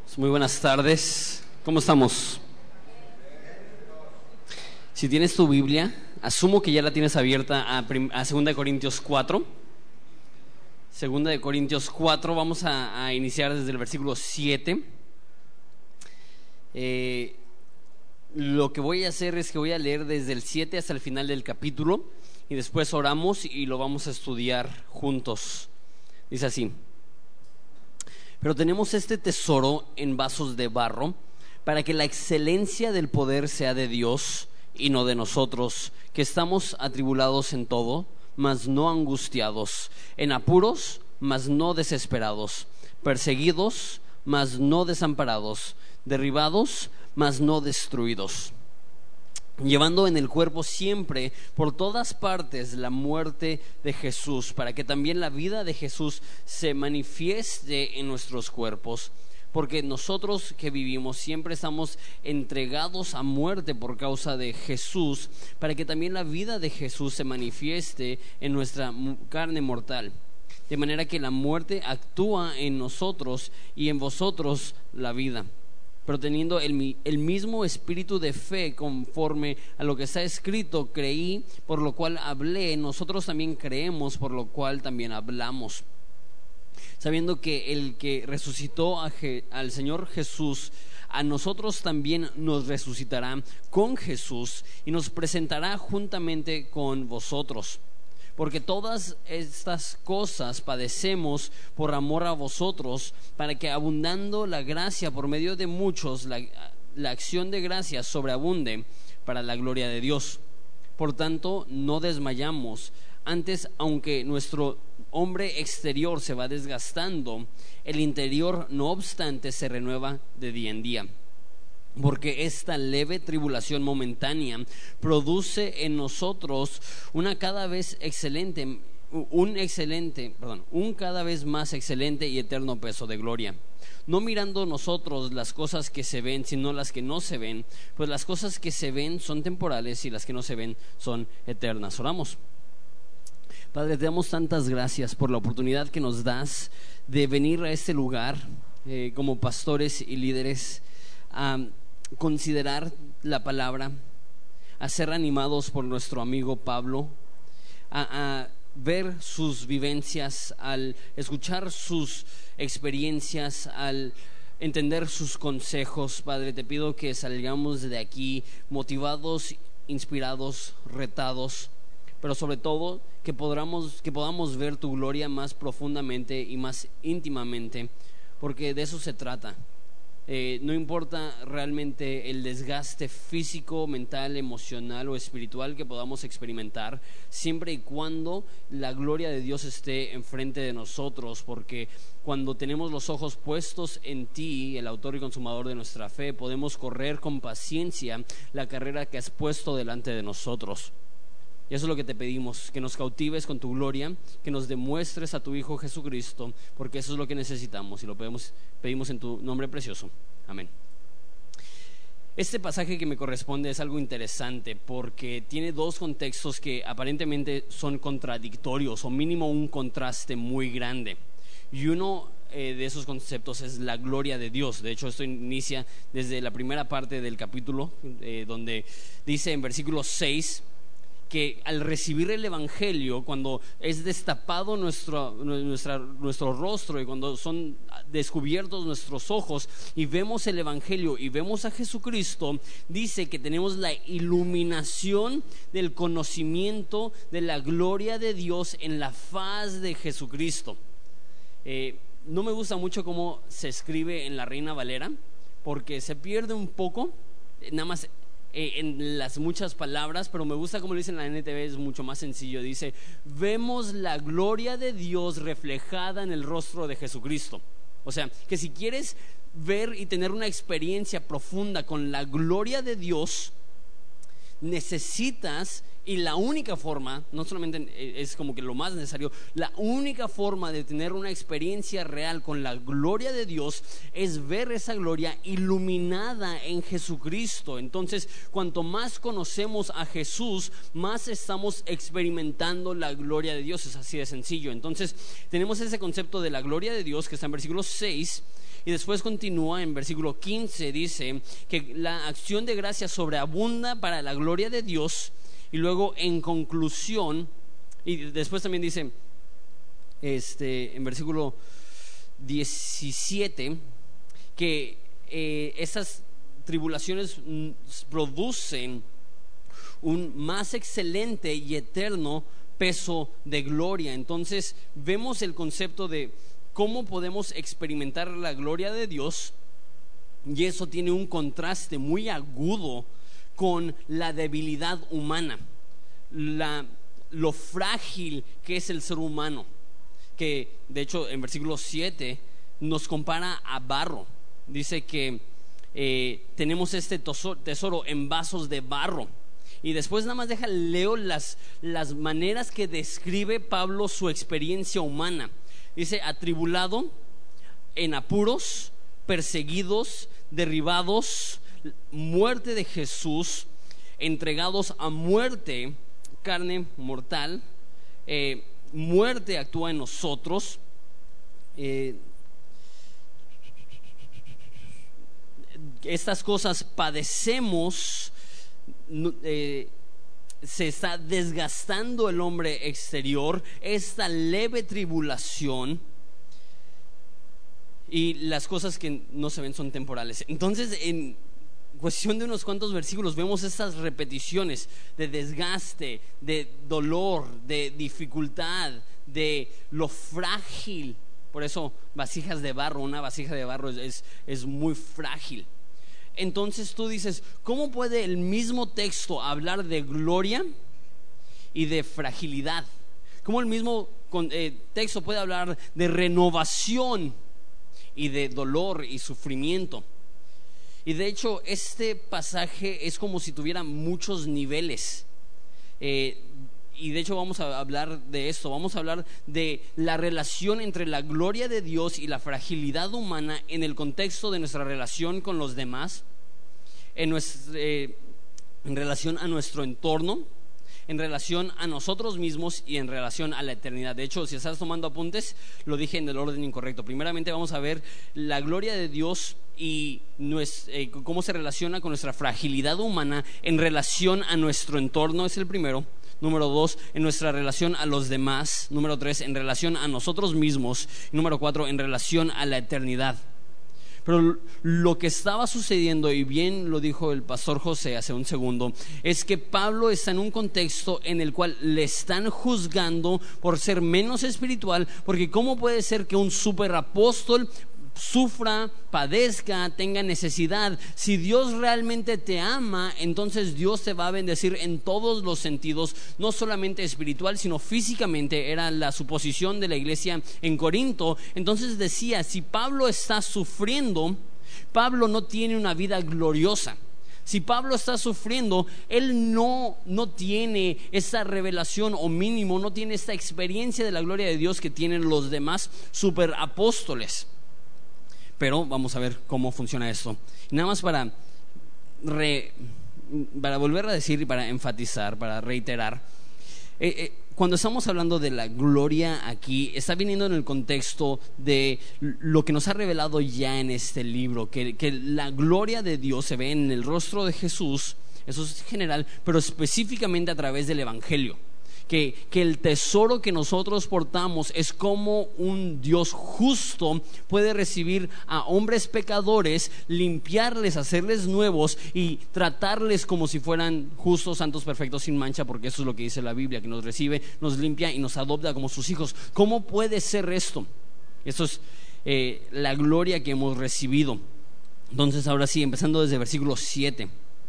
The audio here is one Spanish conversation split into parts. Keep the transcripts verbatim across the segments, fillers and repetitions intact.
Muy buenas tardes, ¿cómo estamos? Si tienes tu Biblia, asumo que ya la tienes abierta a, a segunda de Corintios cuatro. segunda de Corintios cuatro, vamos a, a iniciar desde el versículo siete. Eh, lo que voy a hacer es que voy a leer desde el siete hasta el final del capítulo y después oramos y lo vamos a estudiar juntos. Dice así: pero tenemos este tesoro en vasos de barro, para que la excelencia del poder sea de Dios y no de nosotros, que estamos atribulados en todo, mas no angustiados, en apuros, mas no desesperados, perseguidos, mas no desamparados, derribados, mas no destruidos, llevando en el cuerpo siempre por todas partes la muerte de Jesús, para que también la vida de Jesús se manifieste en nuestros cuerpos. Porque nosotros que vivimos siempre estamos entregados a muerte por causa de Jesús, para que también la vida de Jesús se manifieste en nuestra carne mortal. De manera que la muerte actúa en nosotros y en vosotros la vida, pero teniendo el, el mismo espíritu de fe, conforme a lo que está escrito: creí, por lo cual hablé. Nosotros también creemos, por lo cual también hablamos, sabiendo que el que resucitó a Je, al Señor Jesús, a nosotros también nos resucitará con Jesús y nos presentará juntamente con vosotros. Porque todas estas cosas padecemos por amor a vosotros, para que abundando la gracia por medio de muchos, la, la acción de gracia sobreabunde para la gloria de Dios. Por tanto, no desmayamos. Antes, aunque nuestro hombre exterior se va desgastando, el interior, no obstante, se renueva de día en día. Porque esta leve tribulación momentánea produce en nosotros una cada vez excelente, un excelente, perdón, un cada vez más excelente y eterno peso de gloria. No mirando nosotros las cosas que se ven, sino las que no se ven, pues las cosas que se ven son temporales y las que no se ven son eternas. Oramos. Padre, te damos tantas gracias por la oportunidad que nos das de venir a este lugar eh, como pastores y líderes, a considerar la palabra, a ser animados por nuestro amigo Pablo, a, a ver sus vivencias, al escuchar sus experiencias, al entender sus consejos. Padre, te pido que salgamos de aquí motivados, inspirados, retados, pero sobre todo que podamos, que podamos ver tu gloria más profundamente y más íntimamente, porque de eso se trata. Eh, no importa realmente el desgaste físico, mental, emocional o espiritual que podamos experimentar, siempre y cuando la gloria de Dios esté enfrente de nosotros, porque cuando tenemos los ojos puestos en ti, el autor y consumador de nuestra fe, podemos correr con paciencia la carrera que has puesto delante de nosotros. Y eso es lo que te pedimos, que nos cautives con tu gloria, que nos demuestres a tu Hijo Jesucristo, porque eso es lo que necesitamos y lo pedimos, pedimos en tu nombre precioso. Amén. Este pasaje que me corresponde es algo interesante porque tiene dos contextos que aparentemente son contradictorios, o mínimo un contraste muy grande. Y uno eh, de esos conceptos es la gloria de Dios. De hecho, esto inicia desde la primera parte del capítulo, eh, donde dice en versículo seis que al recibir el evangelio, cuando es destapado nuestro, nuestra, nuestro rostro y cuando son descubiertos nuestros ojos y vemos el evangelio y vemos a Jesucristo, dice que tenemos la iluminación del conocimiento de la gloria de Dios en la faz de Jesucristo. Eh, no me gusta mucho cómo se escribe en la Reina Valera, porque se pierde un poco, nada más Eh, en las muchas palabras, pero me gusta como lo dice en la N T V, es mucho más sencillo. Dice: vemos la gloria de Dios reflejada en el rostro de Jesucristo. O sea, que si quieres ver y tener una experiencia profunda con la gloria de Dios, necesitas Y la única forma, no solamente es como que lo más necesario, la única forma de tener una experiencia real con la gloria de Dios es ver esa gloria iluminada en Jesucristo. Entonces, cuanto más conocemos a Jesús, más estamos experimentando la gloria de Dios. Es así de sencillo. Entonces, tenemos ese concepto de la gloria de Dios que está en versículo seis. Y después continúa en versículo quince, dice que la acción de gracia sobreabunda para la gloria de Dios. Y luego en conclusión, y después también dice este, en versículo diecisiete que eh, esas tribulaciones producen un más excelente y eterno peso de gloria. Entonces vemos el concepto de cómo podemos experimentar la gloria de Dios, y eso tiene un contraste muy agudo con la debilidad humana, la, lo frágil que es el ser humano, que de hecho en versículo siete nos compara a barro. Dice que eh, tenemos este tesoro, tesoro en vasos de barro. Y después nada más deja, leo las, las maneras que describe Pablo su experiencia humana. Dice: atribulado, en apuros, perseguidos, derribados, muerte de Jesús, entregados a muerte, carne mortal, eh, muerte actúa en nosotros, eh, estas cosas padecemos, eh, se está desgastando el hombre exterior, esta leve tribulación, y las cosas que no se ven son temporales. Entonces, en cuestión de unos cuantos versículos vemos estas repeticiones de desgaste, de dolor, de dificultad, de lo frágil. Por eso vasijas de barro, una vasija de barro es, es, es muy frágil. Entonces tú dices, ¿cómo puede el mismo texto hablar de gloria y de fragilidad? ¿Cómo el mismo eh, texto puede hablar de renovación y de dolor y sufrimiento? Y de hecho este pasaje es como si tuviera muchos niveles, eh, y de hecho vamos a hablar de esto. Vamos a hablar de la relación entre la gloria de Dios y la fragilidad humana en el contexto de nuestra relación con los demás, en, nuestra, eh, en relación a nuestro entorno, en relación a nosotros mismos y en relación a la eternidad. De hecho, si estás tomando apuntes, lo dije en el orden incorrecto. Primeramente vamos a ver la gloria de Dios y nuestra, eh, cómo se relaciona con nuestra fragilidad humana en relación a nuestro entorno, es el primero. Número dos, en nuestra relación a los demás. Número tres, en relación a nosotros mismos. Número cuatro, en relación a la eternidad. Pero lo que estaba sucediendo, y bien lo dijo el pastor José hace un segundo, es que Pablo está en un contexto en el cual le están juzgando por ser menos espiritual, porque ¿cómo puede ser que un superapóstol sufra, padezca, tenga necesidad? Si Dios realmente te ama, entonces Dios te va a bendecir en todos los sentidos, no solamente espiritual, sino físicamente. Era la suposición de la iglesia en Corinto. Entonces decía, si Pablo está sufriendo, Pablo no tiene una vida gloriosa. Si Pablo está sufriendo, él no, no tiene esa revelación, o mínimo no tiene esta experiencia de la gloria de Dios que tienen los demás superapóstoles. Pero vamos a ver cómo funciona esto. Nada más para, re, para volver a decir y para enfatizar, para reiterar, eh, eh, cuando estamos hablando de la gloria aquí, está viniendo en el contexto de lo que nos ha revelado ya en este libro, que, que la gloria de Dios se ve en el rostro de Jesús. Eso es general, pero específicamente a través del Evangelio. Que, que el tesoro que nosotros portamos es como un Dios justo puede recibir a hombres pecadores, limpiarles, hacerles nuevos y tratarles como si fueran justos, santos, perfectos, sin mancha, porque eso es lo que dice la Biblia, que nos recibe, nos limpia y nos adopta como sus hijos. ¿Cómo puede ser esto? Esto es eh, la gloria que hemos recibido. Entonces ahora sí, empezando desde versículo siete,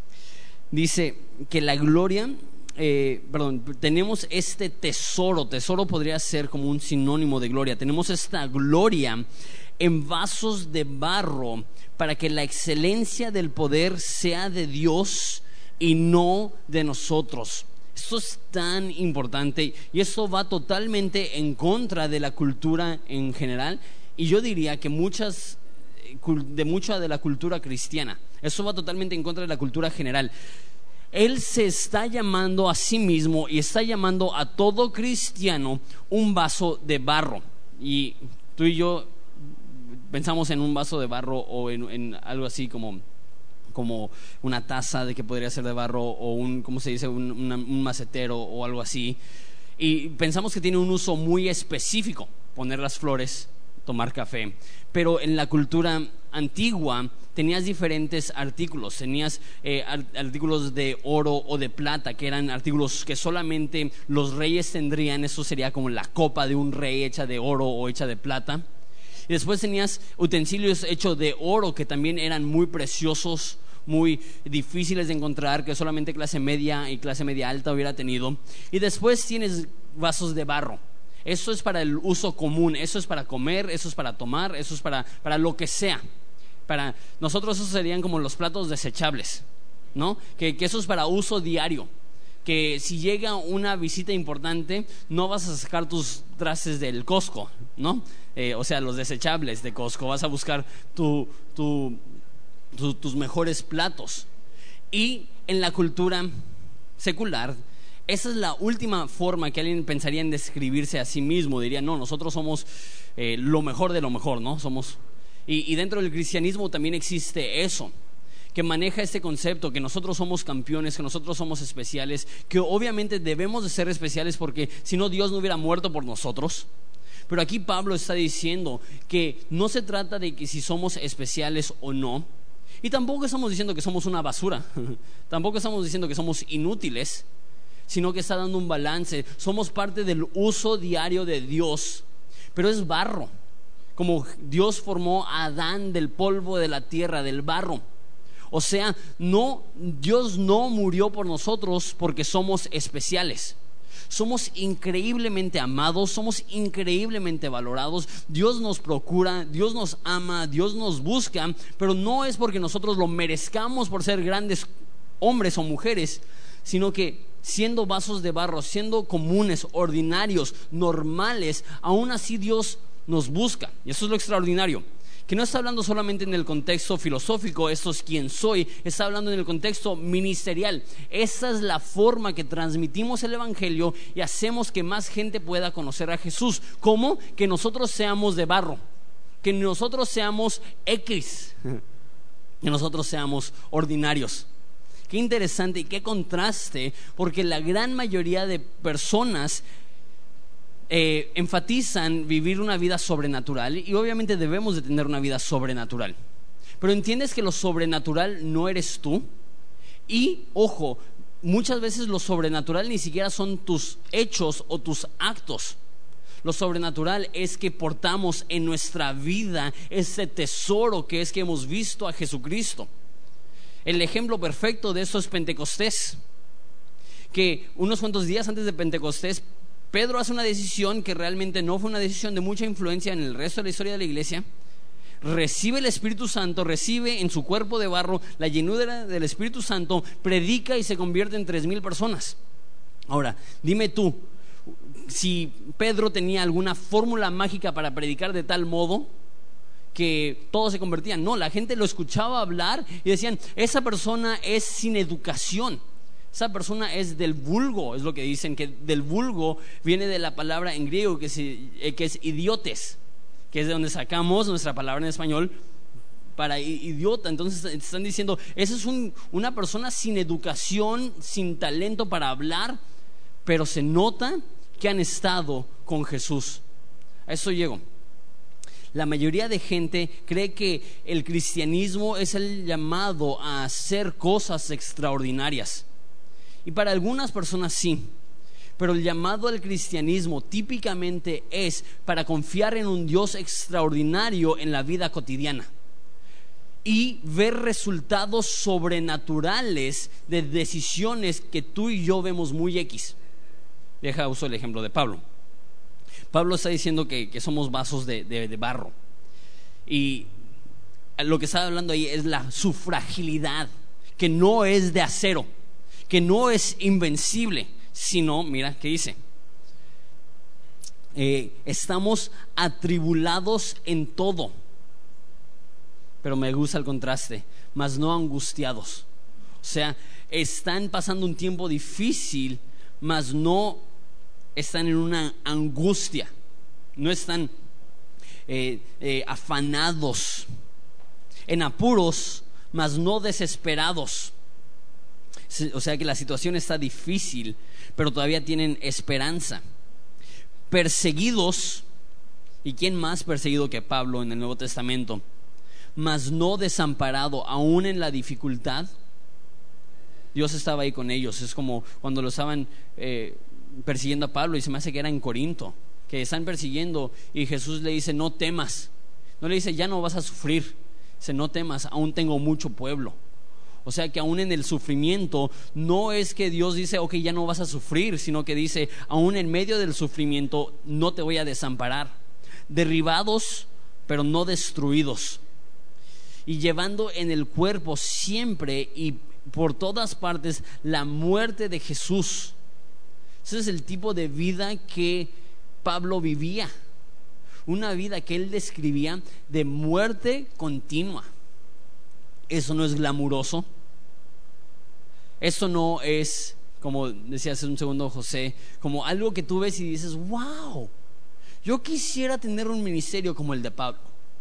dice que la gloria... Eh, perdón, tenemos este tesoro. Tesoro podría ser como un sinónimo de gloria. Tenemos esta gloria en vasos de barro para que la excelencia del poder sea de Dios y no de nosotros. Esto es tan importante y eso va totalmente en contra de la cultura en general, y yo diría que muchas de mucha de la cultura cristiana. Eso va totalmente en contra de la cultura general. Él se está llamando a sí mismo y está llamando a todo cristiano un vaso de barro. Y tú y yo pensamos en un vaso de barro o en, en algo así como, como una taza de que podría ser de barro, o un, ¿cómo se dice? Un, una, un macetero o algo así. Y pensamos que tiene un uso muy específico: poner las flores, tomar café. Pero en la cultura antigua tenías diferentes artículos. Tenías eh, artículos de oro o de plata, que eran artículos que solamente los reyes tendrían. Eso sería como la copa de un rey hecha de oro o hecha de plata. Y después tenías utensilios hechos de oro, que también eran muy preciosos, muy difíciles de encontrar, que solamente clase media y clase media alta hubiera tenido. Y después tienes vasos de barro. Eso es para el uso común, eso es para comer, eso es para tomar, eso es para, para lo que sea. Para nosotros esos serían como los platos desechables, ¿no? Que, que eso es para uso diario. Que si llega una visita importante, no vas a sacar tus trastes del Costco, ¿no? Eh, o sea, los desechables de Costco. Vas a buscar tu, tu, tu, tus mejores platos. Y en la cultura secular, esa es la última forma que alguien pensaría en describirse a sí mismo. Diría, no, nosotros somos eh, lo mejor de lo mejor, ¿no? Somos y, y dentro del cristianismo también existe eso, que maneja este concepto, que nosotros somos campeones, que nosotros somos especiales, que obviamente debemos de ser especiales, porque si no, Dios no hubiera muerto por nosotros. Pero aquí Pablo está diciendo que no se trata de que si somos especiales o no, y tampoco estamos diciendo que somos una basura, tampoco estamos diciendo que somos inútiles, sino que está dando un balance. Somos parte del uso diario de Dios, pero es barro, como Dios formó a Adán del polvo de la tierra, del barro. O sea, no, Dios no murió por nosotros porque somos especiales. Somos increíblemente amados, somos increíblemente valorados. Dios nos procura, Dios nos ama, Dios nos busca, pero no es porque nosotros lo merezcamos por ser grandes hombres o mujeres, sino que siendo vasos de barro, siendo comunes, ordinarios, normales, aún así Dios nos busca. Y eso es lo extraordinario, que no está hablando solamente en el contexto filosófico, esto es quién soy, está hablando en el contexto ministerial. Esa es la forma que transmitimos el evangelio y hacemos que más gente pueda conocer a Jesús. ¿Cómo? Que nosotros seamos de barro, que nosotros seamos X, que nosotros seamos ordinarios. Qué interesante y qué contraste, porque la gran mayoría de personas eh, enfatizan vivir una vida sobrenatural, y obviamente debemos de tener una vida sobrenatural. Pero entiendes que lo sobrenatural no eres tú. Y, ojo, muchas veces lo sobrenatural ni siquiera son tus hechos o tus actos. Lo sobrenatural es que portamos en nuestra vida ese tesoro que es que hemos visto a Jesucristo. El ejemplo perfecto de eso es Pentecostés, que unos cuantos días antes de Pentecostés, Pedro hace una decisión que realmente no fue una decisión de mucha influencia en el resto de la historia de la iglesia. Recibe el Espíritu Santo, recibe en su cuerpo de barro la llenura del Espíritu Santo, predica y se convierte en tres mil personas. Ahora, dime tú, si Pedro tenía alguna fórmula mágica para predicar de tal modo que todos se convertían. No, la gente lo escuchaba hablar y decían, esa persona es sin educación, esa persona es del vulgo. Es lo que dicen, que del vulgo viene de la palabra en griego que, se, eh, que es idiotes, que es de donde sacamos nuestra palabra en español para idiota. Entonces están diciendo, esa es un, una persona sin educación, sin talento para hablar, pero se nota que han estado con Jesús. A eso llego. La mayoría de gente cree que el cristianismo es el llamado a hacer cosas extraordinarias. Y para algunas personas sí, pero el llamado al cristianismo típicamente es para confiar en un Dios extraordinario en la vida cotidiana y ver resultados sobrenaturales de decisiones que tú y yo vemos muy X. Deja uso el ejemplo de Pablo. Pablo está diciendo que, que somos vasos de, de, de barro, y lo que está hablando ahí es la su fragilidad, que no es de acero, que no es invencible, sino, mira, ¿qué dice? Eh, estamos atribulados en todo, pero me gusta el contraste, mas no angustiados. O sea, están pasando un tiempo difícil, mas no están en una angustia, no están eh, eh, afanados, en apuros, mas no desesperados. O sea que la situación está difícil, pero todavía tienen esperanza. Perseguidos, ¿y quién más perseguido que Pablo en el Nuevo Testamento? Mas no desamparado, aún en la dificultad. Dios estaba ahí con ellos. Es como cuando lo estaban eh, persiguiendo a Pablo, y se me hace que era en Corinto, que están persiguiendo y Jesús le dice: no temas. No le dice: ya no vas a sufrir. Dice: no temas, aún tengo mucho pueblo. O sea que aún en el sufrimiento, no es que Dios dice: ok, ya no vas a sufrir, sino que dice: aún en medio del sufrimiento no te voy a desamparar. Derribados, pero no destruidos, y llevando en el cuerpo siempre y por todas partes la muerte de Jesús. Ese es el tipo de vida que Pablo vivía, una vida que él describía de muerte continua. Eso no es glamuroso. Eso no es, como decía hace un segundo José, como algo que tú ves y dices: wow, yo quisiera tener un ministerio como el de Pablo.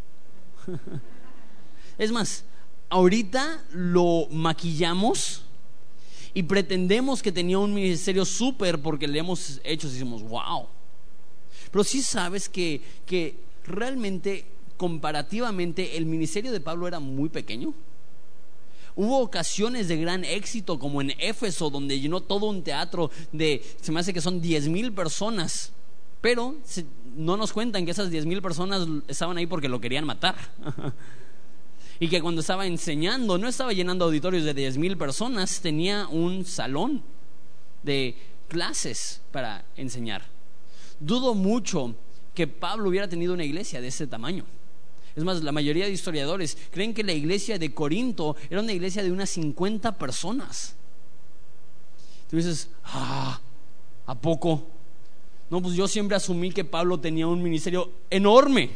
Es más, ahorita lo maquillamos y pretendemos que tenía un ministerio súper porque le hemos hecho y decimos: wow. Pero sí sabes que, que realmente, comparativamente, el ministerio de Pablo era muy pequeño. Hubo ocasiones de gran éxito, como en Éfeso, donde llenó todo un teatro de, se me hace que son diez mil personas, pero se, no nos cuentan que esas diez mil personas estaban ahí porque lo querían matar. Y que cuando estaba enseñando no estaba llenando auditorios de diez mil personas, tenía un salón de clases para enseñar. Dudo mucho que Pablo hubiera tenido una iglesia de ese tamaño. Es más, la mayoría de historiadores creen que la iglesia de Corinto era una iglesia de unas cincuenta personas. Tú dices: ah, ¿a poco? No, pues yo siempre asumí que Pablo tenía un ministerio enorme.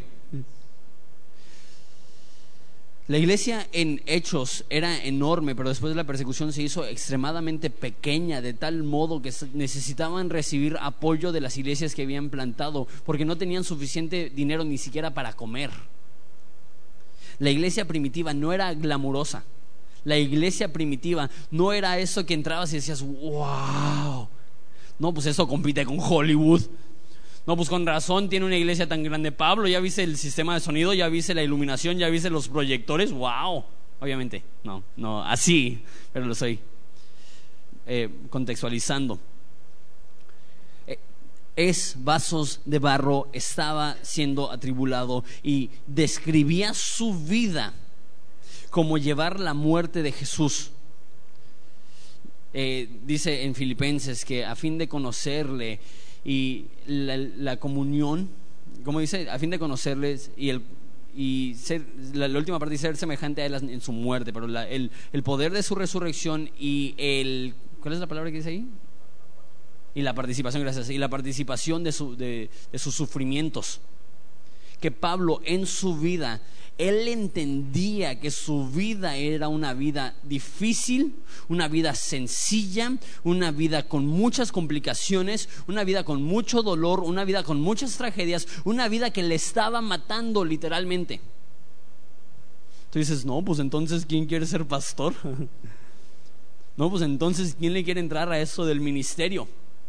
La iglesia en Hechos era enorme, pero después de la persecución se hizo extremadamente pequeña, de tal modo que necesitaban recibir apoyo de las iglesias que habían plantado, porque no tenían suficiente dinero ni siquiera para comer. La iglesia primitiva no era glamurosa. La iglesia primitiva no era eso que entrabas y decías: wow, no, pues eso compite con Hollywood. No, pues con razón tiene una iglesia tan grande Pablo. Ya viste el sistema de sonido, ya viste la iluminación, ya viste los proyectores. Wow. Obviamente, no, no así, pero lo estoy eh, contextualizando. Eh, es vasos de barro, estaba siendo atribulado y describía su vida como llevar la muerte de Jesús. Eh, dice en Filipenses que a fin de conocerle y la, la comunión, como dice, a fin de conocerles y el y ser, la, la última parte dice: ser semejante a él en su muerte, pero la, el, el poder de su resurrección y el, ¿cuál es la palabra que dice ahí? Y la participación, gracias, y la participación de, su, de, de sus sufrimientos. Que Pablo en su vida, él entendía que su vida era una vida difícil, una vida sencilla, una vida con muchas complicaciones, una vida con mucho dolor, una vida con muchas tragedias, una vida que le estaba matando literalmente. Tú dices: no, pues entonces ¿quién quiere ser pastor? No, pues entonces ¿quién le quiere entrar a eso del ministerio?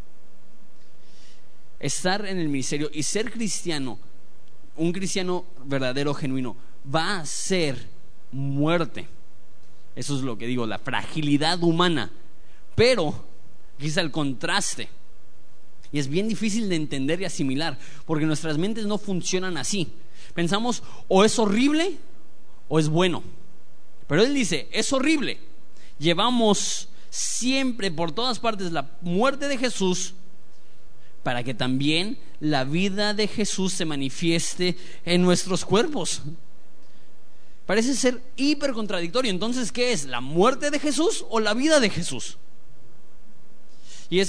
Estar en el ministerio y ser cristiano, un cristiano verdadero, genuino, va a ser muerte. Eso es lo que digo, la fragilidad humana. Pero aquí está el contraste, y es bien difícil de entender y asimilar, porque nuestras mentes no funcionan así. Pensamos: o es horrible o es bueno. Pero él dice: es horrible. Llevamos siempre por todas partes la muerte de Jesús, para que también la vida de Jesús se manifieste en nuestros cuerpos. Parece ser hiper contradictorio. Entonces, ¿qué es? ¿La muerte de Jesús o la vida de Jesús? Y es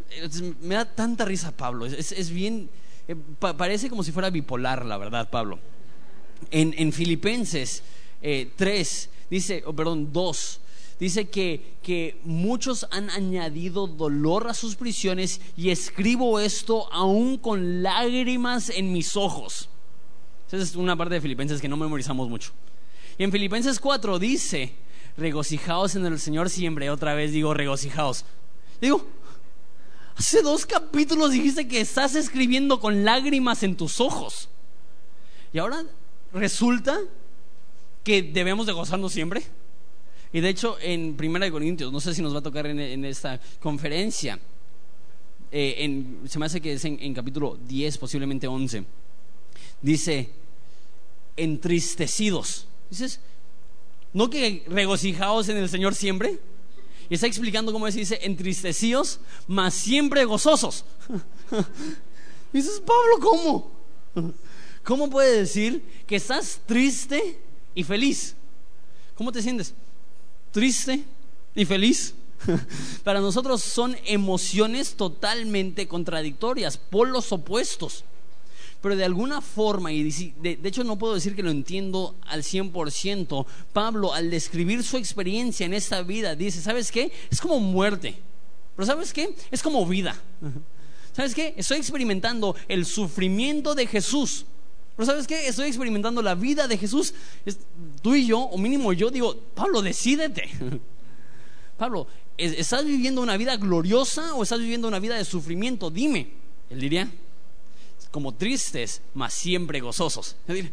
es, me da tanta risa Pablo, es, es bien, eh, pa, parece como si fuera bipolar, la verdad, Pablo. En, en Filipenses eh, tres, dice, oh, perdón, dos, dice que, que muchos han añadido dolor a sus prisiones y escribo esto aún con lágrimas en mis ojos. Esa es una parte de Filipenses que no memorizamos mucho. Y en Filipenses cuatro dice, regocijaos en el Señor siempre. Otra vez digo, regocijaos. Digo, hace dos capítulos dijiste que estás escribiendo con lágrimas en tus ojos. Y ahora resulta que debemos de gozarnos siempre. Y de hecho en Primera de Corintios, no sé si nos va a tocar en, en esta conferencia, eh, en, se me hace que es en, en capítulo diez, posiblemente once, dice, entristecidos. Dices, ¿no que regocijaos en el Señor siempre? Y está explicando cómo se dice, entristecidos, mas siempre gozosos. Y dices, Pablo, ¿cómo? ¿Cómo puede decir que estás triste y feliz? ¿Cómo te sientes? ¿Triste y feliz? Para nosotros son emociones totalmente contradictorias, polos opuestos. Pero de alguna forma, y de, de hecho no puedo decir que lo entiendo al cien por ciento, Pablo al describir su experiencia en esta vida dice, ¿sabes qué? Es como muerte, pero ¿sabes qué? Es como vida. ¿Sabes qué? Estoy experimentando el sufrimiento de Jesús, pero ¿sabes qué? Estoy experimentando la vida de Jesús. Tú y yo, o mínimo yo, digo, Pablo, decídete. Pablo, ¿estás viviendo una vida gloriosa o estás viviendo una vida de sufrimiento? Dime. Él diría, como tristes, mas siempre gozosos.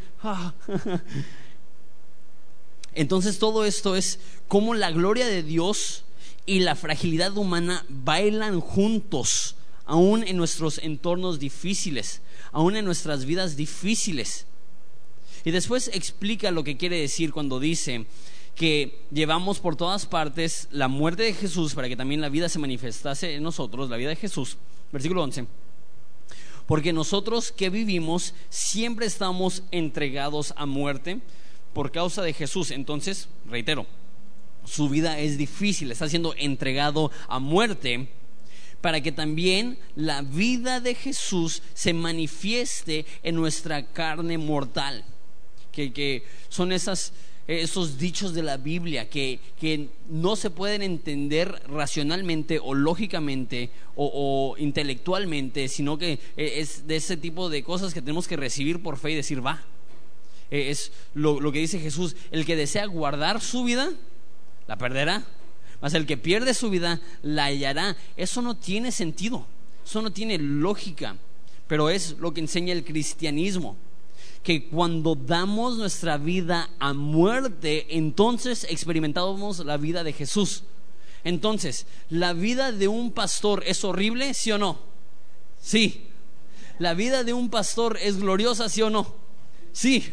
Entonces todo esto es como la gloria de Dios y la fragilidad humana bailan juntos, aún en nuestros entornos difíciles, aún en nuestras vidas difíciles. Y después explica lo que quiere decir cuando dice que llevamos por todas partes la muerte de Jesús para que también la vida se manifestase en nosotros, la vida de Jesús. Versículo once. Porque nosotros que vivimos siempre estamos entregados a muerte por causa de Jesús. Entonces, reitero, su vida es difícil, está siendo entregado a muerte para que también la vida de Jesús se manifieste en nuestra carne mortal. Que, que son esas, esos dichos de la Biblia que, que no se pueden entender racionalmente o lógicamente o, o intelectualmente, sino que es de ese tipo de cosas que tenemos que recibir por fe y decir, va. Es lo, lo que dice Jesús, el que desea guardar su vida, la perderá, mas el que pierde su vida, la hallará. Eso no tiene sentido, eso no tiene lógica, pero es lo que enseña el cristianismo, que cuando damos nuestra vida a muerte, entonces experimentamos la vida de Jesús. Entonces, ¿la vida de un pastor es horrible, sí o no? Sí. ¿La vida de un pastor es gloriosa, sí o no? Sí.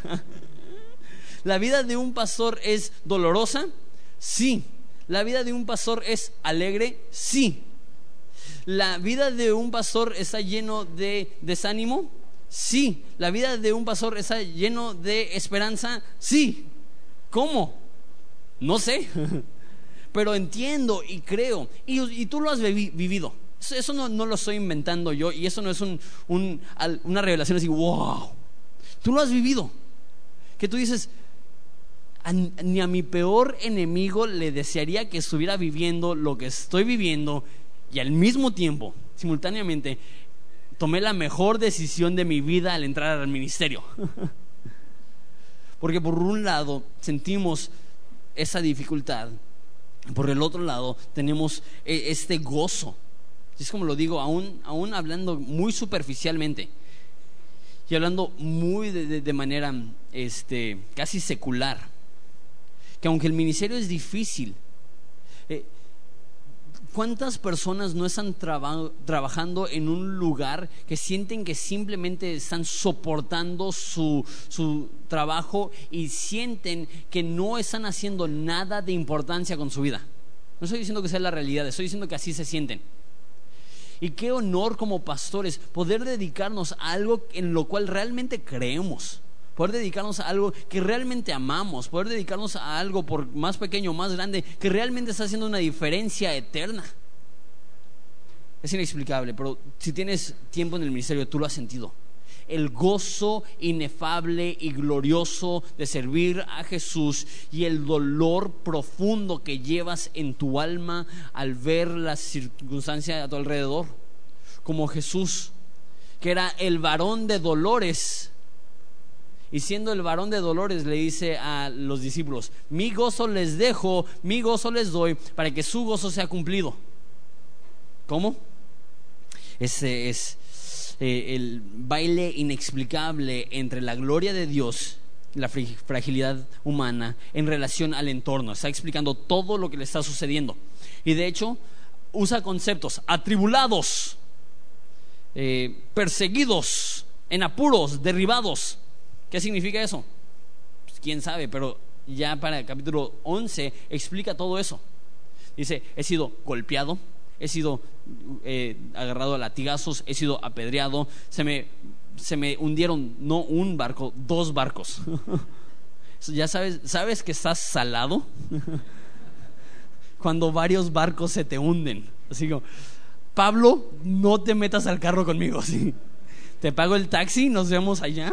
¿La vida de un pastor es dolorosa? Sí. ¿La vida de un pastor es alegre? Sí. ¿La vida de un pastor está lleno de desánimo? Sí. ¿La vida de un pastor está lleno de esperanza? Sí. ¿Cómo? No sé. Pero entiendo y creo. Y, y tú lo has vivi- vivido. Eso, eso no, no lo estoy inventando yo. Y eso no es un, un, una revelación así, wow. Tú lo has vivido. Que tú dices, a, ni a mi peor enemigo le desearía que estuviera viviendo lo que estoy viviendo. Y al mismo tiempo, simultáneamente, tomé la mejor decisión de mi vida al entrar al ministerio. Porque por un lado sentimos esa dificultad, por el otro lado tenemos este gozo. Es como lo digo, aún, aún hablando muy superficialmente y hablando muy de, de, de manera este, casi secular, que aunque el ministerio es difícil, eh, ¿cuántas personas no están traba- trabajando en un lugar que sienten que simplemente están soportando su, su trabajo y sienten que no están haciendo nada de importancia con su vida? No estoy diciendo que sea la realidad, estoy diciendo que así se sienten. Y qué honor como pastores poder dedicarnos a algo en lo cual realmente creemos, poder dedicarnos a algo que realmente amamos, poder dedicarnos a algo, por más pequeño o más grande, que realmente está haciendo una diferencia eterna. Es inexplicable, pero si tienes tiempo en el ministerio, tú lo has sentido. El gozo inefable y glorioso de servir a Jesús y el dolor profundo que llevas en tu alma al ver las circunstancias a tu alrededor. Como Jesús, que era el varón de dolores, y siendo el varón de dolores le dice a los discípulos: mi gozo les dejo, mi gozo les doy, para que su gozo sea cumplido. ¿Cómo? Ese es eh, el baile inexplicable entre la gloria de Dios y la fragilidad humana en relación al entorno. Está explicando todo lo que le está sucediendo. Y de hecho usa conceptos: atribulados, eh, perseguidos, en apuros, derribados. ¿Qué significa eso? Pues quién sabe, pero ya para el capítulo once explica todo eso. Dice: he sido golpeado, he sido eh, agarrado a latigazos, he sido apedreado, se me, se me hundieron no un barco, dos barcos. Ya sabes, ¿sabes que estás salado? Cuando varios barcos se te hunden. Así como: Pablo, no te metas al carro conmigo, ¿sí? Te pago el taxi, nos vemos allá.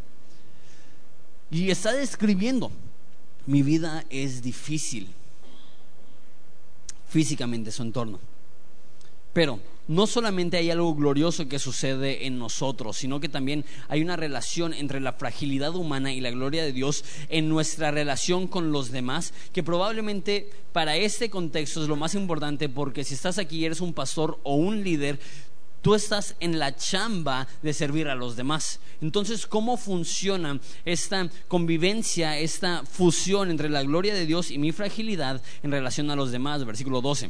Y está describiendo: mi vida es difícil físicamente, su entorno. Pero no solamente hay algo glorioso que sucede en nosotros, sino que también hay una relación entre la fragilidad humana y la gloria de Dios en nuestra relación con los demás, que probablemente para este contexto es lo más importante, porque si estás aquí y eres un pastor o un líder, tú estás en la chamba de servir a los demás. Entonces, ¿cómo funciona esta convivencia, esta fusión entre la gloria de Dios y mi fragilidad en relación a los demás? Versículo doce.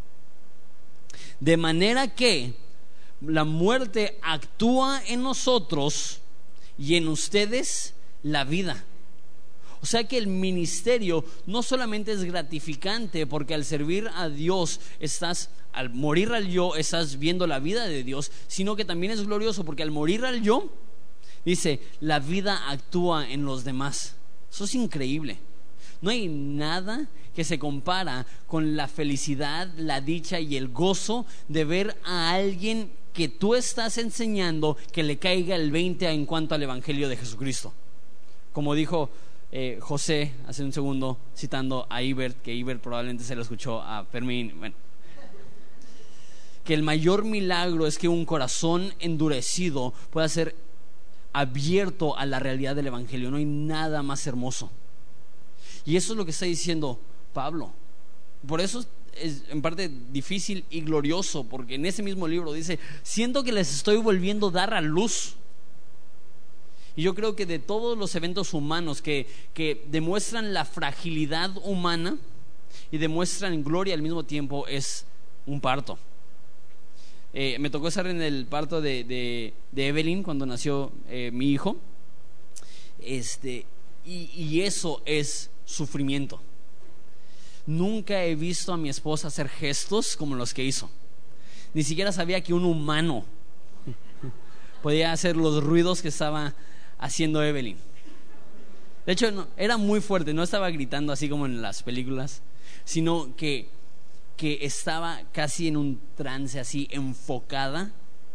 De manera que la muerte actúa en nosotros y en ustedes la vida. O sea que el ministerio no solamente es gratificante, porque al servir a Dios estás, al morir al yo, estás viendo la vida de Dios, sino que también es glorioso porque al morir al yo, dice, la vida actúa en los demás. Eso es increíble. No hay nada que se compara con la felicidad, la dicha y el gozo de ver a alguien que tú estás enseñando que le caiga el veinte en cuanto al evangelio de Jesucristo. Como dijo eh, José hace un segundo, citando a Ibert, que Ibert probablemente se lo escuchó a Fermín. Bueno, que el mayor milagro es que un corazón endurecido pueda ser abierto a la realidad del evangelio. No hay nada más hermoso. Y eso es lo que está diciendo Pablo. Por eso es en parte difícil y glorioso, porque en ese mismo libro dice: siento que les estoy volviendo a dar a luz. Y yo creo que de todos los eventos humanos que, que demuestran la fragilidad humana y demuestran gloria al mismo tiempo, es un parto. Eh, me tocó estar en el parto de, de, de Evelyn cuando nació eh, mi hijo. Este, y, y eso es sufrimiento. Nunca he visto a mi esposa hacer gestos como los que hizo. Ni siquiera sabía que un humano podía hacer los ruidos que estaba haciendo Evelyn. De hecho, no, era muy fuerte. No estaba gritando así como en las películas, sino que, que estaba casi en un trance, así enfocada.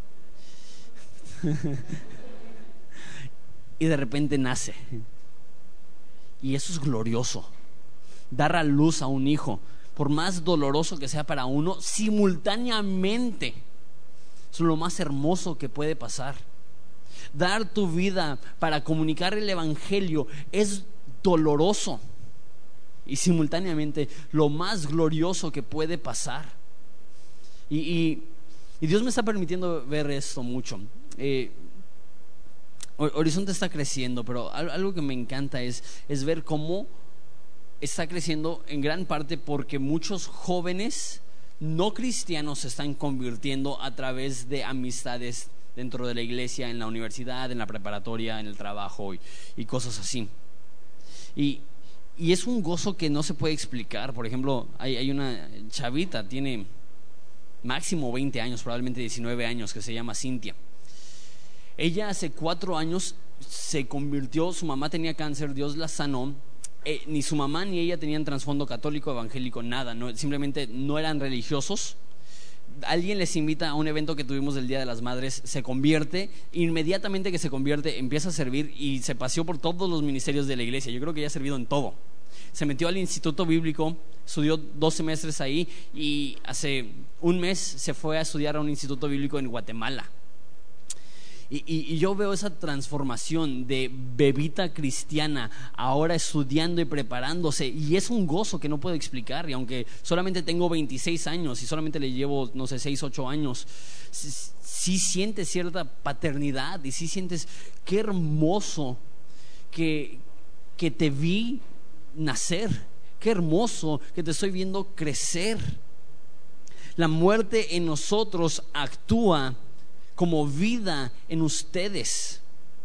Y de repente nace. Y eso es glorioso. Dar a luz a un hijo, por más doloroso que sea para uno, simultáneamente es lo más hermoso que puede pasar. Dar tu vida para comunicar el evangelio es doloroso y simultáneamente lo más glorioso que puede pasar. Y, y, y Dios me está permitiendo ver esto mucho. eh, Horizonte está creciendo, pero algo que me encanta es, es ver cómo está creciendo en gran parte porque muchos jóvenes no cristianos se están convirtiendo a través de amistades dentro de la iglesia, en la universidad, en la preparatoria, en el trabajo y, y cosas así. Y, y es un gozo que no se puede explicar. Por ejemplo, hay, hay una chavita, tiene máximo veinte años, probablemente diecinueve años, que se llama Cintia. Ella hace cuatro años se convirtió, su mamá tenía cáncer, Dios la sanó. Eh, ni su mamá ni ella tenían trasfondo católico, evangélico, nada, no, simplemente no eran religiosos. alguien les invita a un evento que tuvimos del Día de las Madres, se convierte, inmediatamente que se convierte empieza a servir y se paseó por todos los ministerios de la iglesia. Yo creo que ya ha servido en todo. Se metió al Instituto Bíblico, estudió dos semestres ahí y hace un mes se fue a estudiar a un instituto bíblico en Guatemala. Y, y, y yo veo esa transformación de bebita cristiana ahora estudiando y preparándose, y es un gozo que no puedo explicar. Y aunque solamente tengo veintiséis años y solamente le llevo, no sé, seis, ocho años, sí, sí sientes cierta paternidad y sí sientes qué hermoso que, que te vi nacer, qué hermoso que te estoy viendo crecer. La muerte en nosotros actúa como vida en ustedes,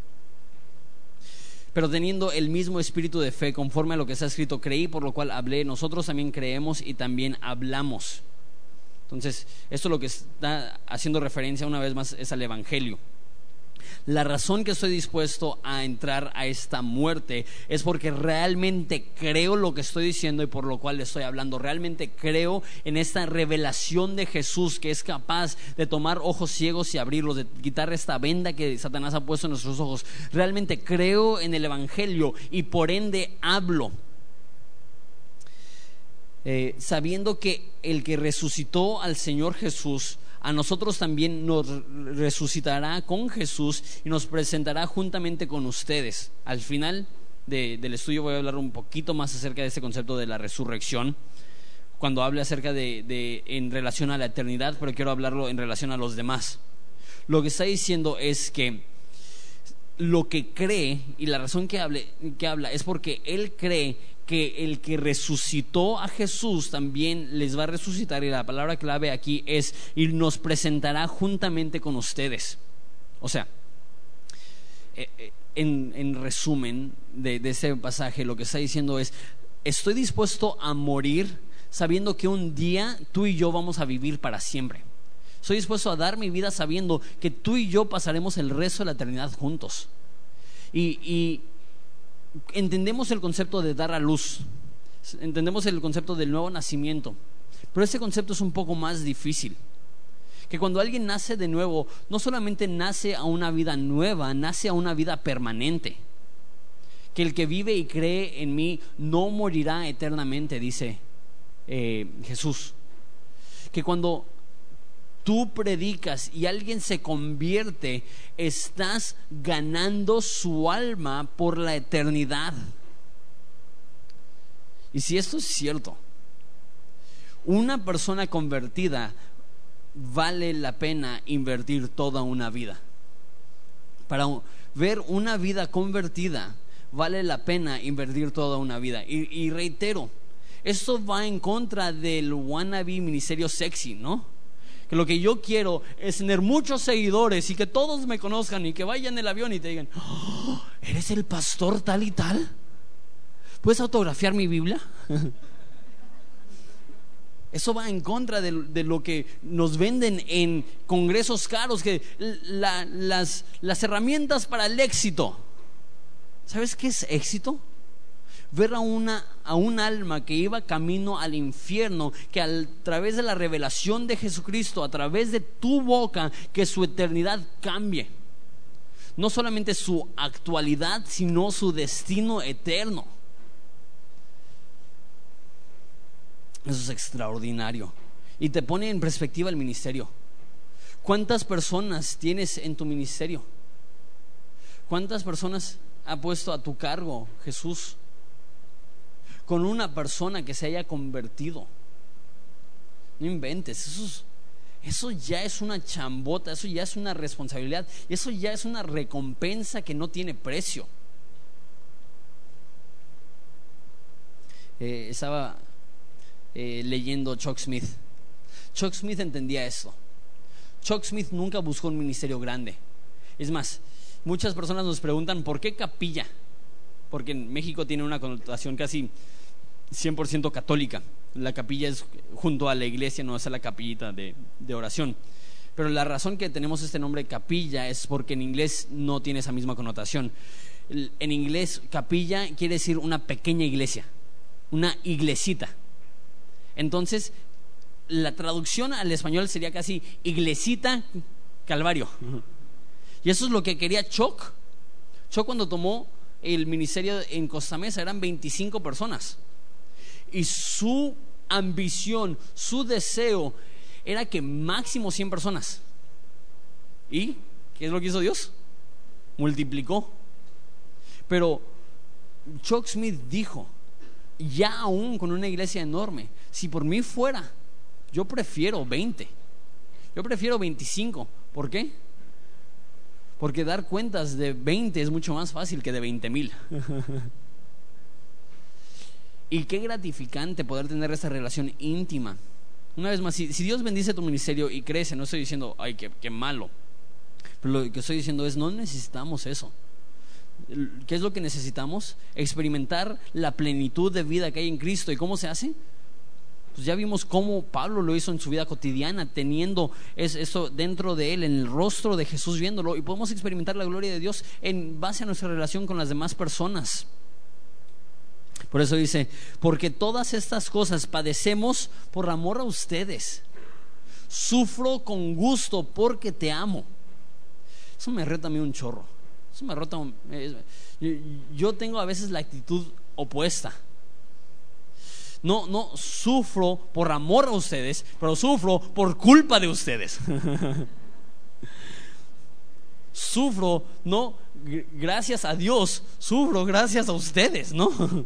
pero teniendo el mismo espíritu de fe, conforme a lo que está escrito: creí, por lo cual hablé. Nosotros también creemos y también hablamos. Entonces, esto lo que está haciendo referencia una vez más es al evangelio. La razón que estoy dispuesto a entrar a esta muerte es porque realmente creo lo que estoy diciendo y por lo cual le estoy hablando. Realmente creo en esta revelación de Jesús, que es capaz de tomar ojos ciegos y abrirlos, de quitar esta venda que Satanás ha puesto en nuestros ojos. Realmente creo en el evangelio y por ende hablo, eh, sabiendo que el que resucitó al Señor Jesús, a nosotros también nos resucitará con Jesús y nos presentará juntamente con ustedes. Al final de, del estudio voy a hablar un poquito más acerca de este concepto de la resurrección, cuando hable acerca de, de en relación a la eternidad, pero quiero hablarlo en relación a los demás. Lo que está diciendo es que lo que cree, y la razón que, hable, que habla es porque él cree que el que resucitó a Jesús también les va a resucitar, y la palabra clave aquí es: y nos presentará juntamente con ustedes. O sea, en, en resumen de, de ese pasaje, lo que está diciendo es: estoy dispuesto a morir sabiendo que un día tú y yo vamos a vivir para siempre. Estoy dispuesto a dar mi vida sabiendo que tú y yo pasaremos el resto de la eternidad juntos. Y, y entendemos el concepto de dar a luz, entendemos el concepto del nuevo nacimiento, pero ese concepto es un poco más difícil. Que cuando alguien nace de nuevo, no solamente nace a una vida nueva, nace a una vida permanente. Que el que vive y cree en mí no morirá eternamente, dice eh, Jesús. Que cuando tú predicas y alguien se convierte, estás ganando su alma por la eternidad. Y si esto es cierto, una persona convertida vale la pena invertir toda una vida. Para ver una vida convertida vale la pena invertir toda una vida. Y, y reitero, esto va en contra del wannabe ministerio sexy, ¿no? Que lo que yo quiero es tener muchos seguidores y que todos me conozcan y que vayan en el avión y te digan: oh, ¿eres el pastor tal y tal? ¿Puedes autografiar mi Biblia? Eso va en contra de, de lo que nos venden en congresos caros, que la, las, las herramientas para el éxito. ¿Sabes qué es éxito? Ver a una a un alma que iba camino al infierno, que a través de la revelación de Jesucristo, a través de tu boca, que su eternidad cambie. No solamente su actualidad, sino su destino eterno. Eso es extraordinario y te pone en perspectiva el ministerio. ¿Cuántas personas tienes en tu ministerio? ¿Cuántas personas ha puesto a tu cargo Jesús? Con una persona que se haya convertido, no inventes. Eso, es, eso ya es una chambota, eso ya es una responsabilidad, eso ya es una recompensa que no tiene precio. eh, Estaba eh, leyendo Chuck Smith. Chuck Smith entendía esto. Chuck Smith nunca buscó un ministerio grande. Es más, muchas personas nos preguntan ¿por qué capilla? Porque en México tiene una connotación casi cien por ciento católica. La capilla es junto a la iglesia, no es a la capillita de, de oración. Pero la razón que tenemos este nombre capilla es porque en inglés no tiene esa misma connotación. En inglés capilla quiere decir una pequeña iglesia, una iglesita. Entonces, la traducción al español sería casi Iglesita Calvario. Y eso es lo que quería Chuck. Chuck, cuando tomó el ministerio en Costa Mesa, eran veinticinco personas. Y su ambición, su deseo era que máximo cien personas. ¿Y qué es lo que hizo Dios? Multiplicó. Pero Chuck Smith dijo: ya aún con una iglesia enorme, si por mí fuera, yo prefiero veinte, yo prefiero veinticinco. ¿Por qué? Porque dar cuentas de veinte es mucho más fácil que de veinte mil. Y qué gratificante poder tener esta relación íntima. Una vez más, si, si Dios bendice tu ministerio y crece, no estoy diciendo, ay, qué, qué malo, pero lo que estoy diciendo es, no necesitamos eso. ¿Qué es lo que necesitamos? Experimentar la plenitud de vida que hay en Cristo. ¿Y cómo se hace? Pues ya vimos cómo Pablo lo hizo en su vida cotidiana, teniendo eso dentro de él, en el rostro de Jesús, viéndolo. Y podemos experimentar la gloria de Dios en base a nuestra relación con las demás personas. Por eso dice: porque todas estas cosas padecemos por amor a ustedes. Sufro con gusto porque te amo. Eso me reta a mí un chorro. Eso me rota. Yo tengo a veces la actitud opuesta. No, no sufro por amor a ustedes, pero sufro por culpa de ustedes. Sufro, no gracias a Dios, sufro gracias a ustedes, ¿no?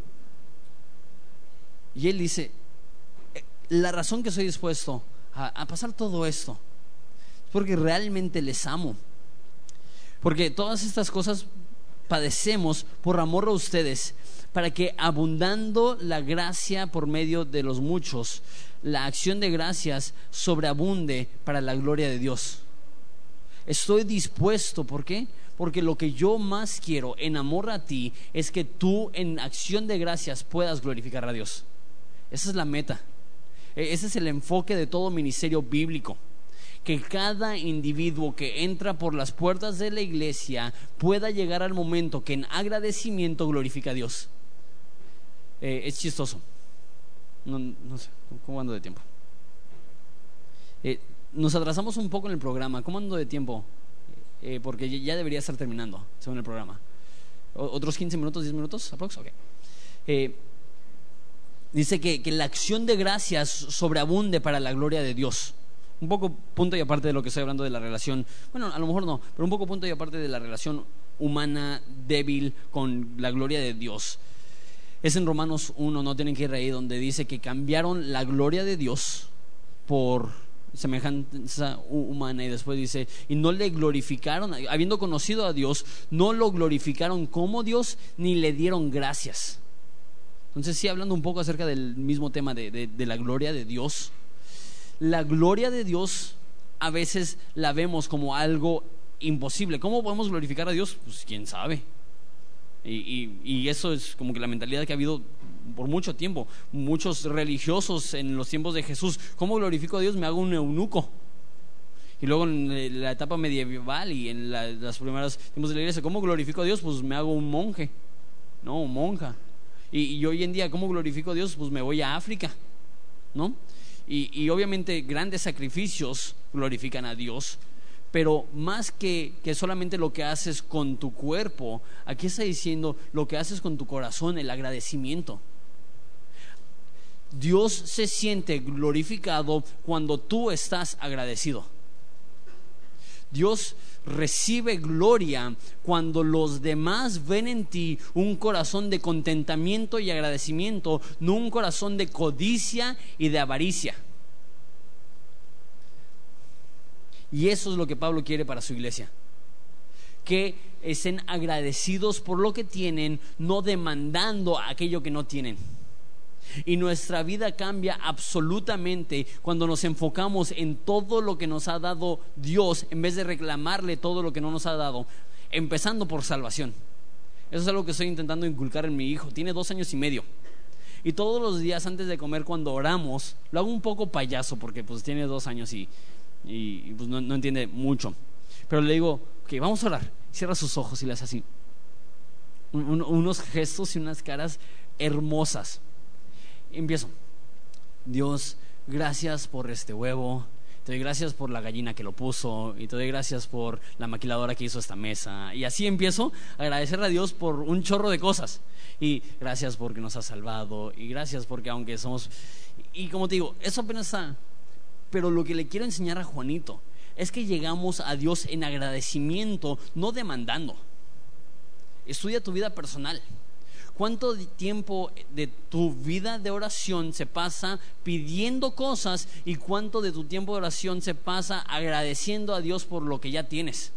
Y él dice: la razón que estoy dispuesto a, a pasar todo esto es porque realmente les amo. Porque todas estas cosas padecemos por amor a ustedes, para que, abundando la gracia por medio de los muchos, la acción de gracias sobreabunde para la gloria de Dios. Estoy dispuesto, ¿por qué? Porque lo que yo más quiero en amor a ti es que tú en acción de gracias puedas glorificar a Dios. Esa es la meta. Ese es el enfoque de todo ministerio bíblico. Que cada individuo que entra por las puertas de la iglesia pueda llegar al momento que en agradecimiento glorifica a Dios. Eh, es chistoso. No, no sé, ¿cómo ando de tiempo? Eh, nos atrasamos un poco en el programa. ¿Cómo ando de tiempo? Eh, porque ya debería estar terminando, según el programa. O, ¿Otros quince minutos, diez minutos? ¿Aprox? Ok. Eh, dice que, que la acción de gracias sobreabunde para la gloria de Dios. Un poco punto y aparte de lo que estoy hablando de la relación, bueno, a lo mejor no, pero un poco punto y aparte de la relación humana débil con la gloria de Dios. Es en Romanos uno, no tienen que ir ahí, donde dice que cambiaron la gloria de Dios por semejanza humana. Y después dice: y no le glorificaron, habiendo conocido a Dios, no lo glorificaron como Dios, ni le dieron gracias. Entonces, sí, hablando un poco acerca del mismo tema de, de, de la gloria de Dios. La gloria de Dios a veces la vemos como algo imposible. ¿Cómo podemos glorificar a Dios? Pues quién sabe. Y, y, y eso es como que la mentalidad que ha habido por mucho tiempo. Muchos religiosos en los tiempos de Jesús: ¿cómo glorifico a Dios? Me hago un eunuco. Y luego en la etapa medieval y en la, las primeras tiempos de la iglesia: ¿cómo glorifico a Dios? Pues me hago un monje, no, monja. Y, y hoy en día, ¿cómo glorifico a Dios? Pues me voy a África, ¿no? Y, y obviamente grandes sacrificios glorifican a Dios, pero más que, que solamente lo que haces con tu cuerpo, aquí está diciendo lo que haces con tu corazón, el agradecimiento. Dios se siente glorificado cuando tú estás agradecido. Dios recibe gloria cuando los demás ven en ti un corazón de contentamiento y agradecimiento, no un corazón de codicia y de avaricia. Y eso es lo que Pablo quiere para su iglesia: que estén agradecidos por lo que tienen, no demandando aquello que no tienen. Y nuestra vida cambia absolutamente cuando nos enfocamos en todo lo que nos ha dado Dios, en vez de reclamarle todo lo que no nos ha dado, empezando por salvación. Eso es algo que estoy intentando inculcar en mi hijo. Tiene dos años y medio, y todos los días antes de comer, cuando oramos, lo hago un poco payaso porque pues tiene dos años y, y, y pues no, no entiende mucho, pero le digo: ok, vamos a orar. Cierra sus ojos y le hace así, un, unos gestos y unas caras hermosas. Empiezo: Dios, gracias por este huevo, te doy gracias por la gallina que lo puso, y te doy gracias por la maquiladora que hizo esta mesa. Y así empiezo a agradecerle a Dios por un chorro de cosas. Y gracias porque nos ha salvado, y gracias porque aunque somos... Y como te digo, eso apenas está. Pero lo que le quiero enseñar a Juanito es que llegamos a Dios en agradecimiento, no demandando. Estudia tu vida personal. ¿Cuánto tiempo de tu vida de oración se pasa pidiendo cosas y cuánto de tu tiempo de oración se pasa agradeciendo a Dios por lo que ya tienes?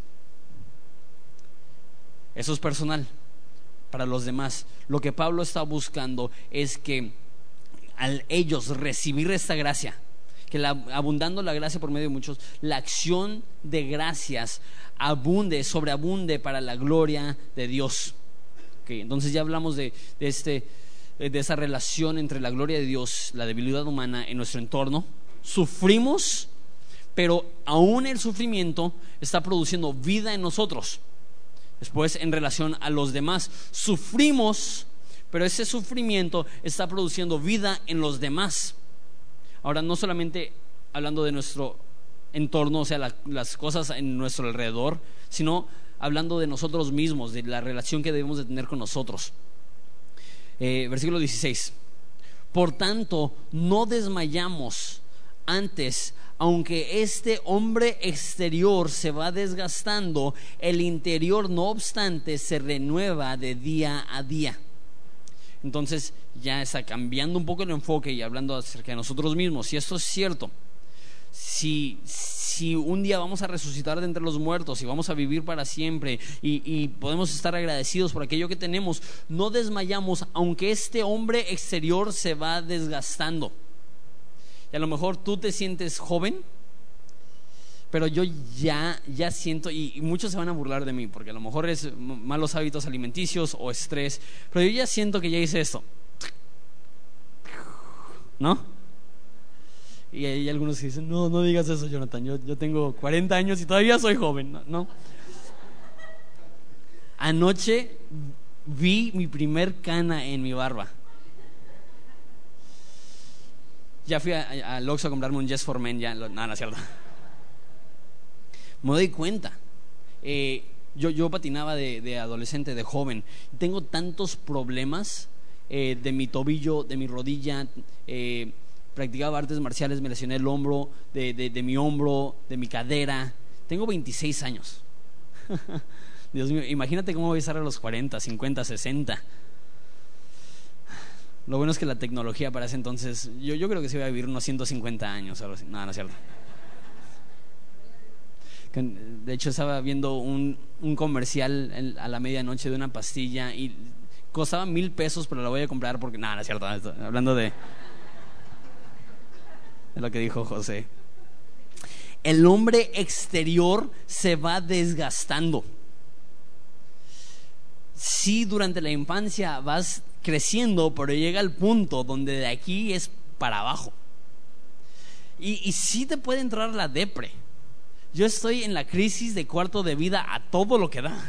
Eso es personal. Para los demás, lo que Pablo está buscando es que al ellos recibir esta gracia, que la, abundando la gracia por medio de muchos, la acción de gracias abunde, sobreabunde para la gloria de Dios. Okay, entonces ya hablamos de, de, este, de esa relación entre la gloria de Dios, la debilidad humana en nuestro entorno. Sufrimos, pero aún el sufrimiento está produciendo vida en nosotros. Después, en relación a los demás, sufrimos, pero ese sufrimiento está produciendo vida en los demás. Ahora, no solamente hablando de nuestro entorno, o sea, la, las cosas en nuestro alrededor, sino hablando de nosotros mismos, de la relación que debemos de tener con nosotros. eh, Versículo dieciséis. Por tanto, no desmayamos. Antes, aunque este hombre exterior se va desgastando, el interior, no obstante, se renueva de día a día. Entonces ya está cambiando un poco el enfoque y hablando acerca de nosotros mismos. Si esto es cierto, si, si un día vamos a resucitar de entre los muertos y vamos a vivir para siempre y, y podemos estar agradecidos por aquello que tenemos, no desmayamos aunque este hombre exterior se va desgastando. Y a lo mejor tú te sientes joven, pero yo ya, ya siento, y, y muchos se van a burlar de mí, porque a lo mejor es malos hábitos alimenticios o estrés, pero yo ya siento que ya hice esto, ¿no? Y hay algunos que dicen, no, no digas eso, Jonathan, yo, yo tengo cuarenta años y todavía soy joven, ¿no? ¿no? Anoche vi mi primer cana en mi barba. Ya fui al Oxxo a comprarme un Yes for Men, ya, no, no es cierto. Me doy cuenta. Eh, yo, yo patinaba de, de adolescente, de joven. Tengo tantos problemas eh, de mi tobillo, de mi rodilla. Eh, practicaba artes marciales, me lesioné el hombro, de, de, de mi hombro, de mi cadera. Tengo veintiséis años. Dios mío, imagínate cómo voy a estar a los cuarenta, cincuenta, sesenta. Lo bueno es que la tecnología para ese entonces, yo, yo creo que sí voy a vivir unos ciento cincuenta años, algo así. No, no es cierto. De hecho estaba viendo un, un comercial a la medianoche de una pastilla y costaba mil pesos, pero la voy a comprar porque nada, no, no es cierto. Hablando de, de lo que dijo José. El hombre exterior se va desgastando. Sí, durante la infancia vas creciendo, pero llega el punto donde de aquí es para abajo. Y, y sí te puede entrar la depre. Yo estoy en la crisis de cuarto de vida a todo lo que da.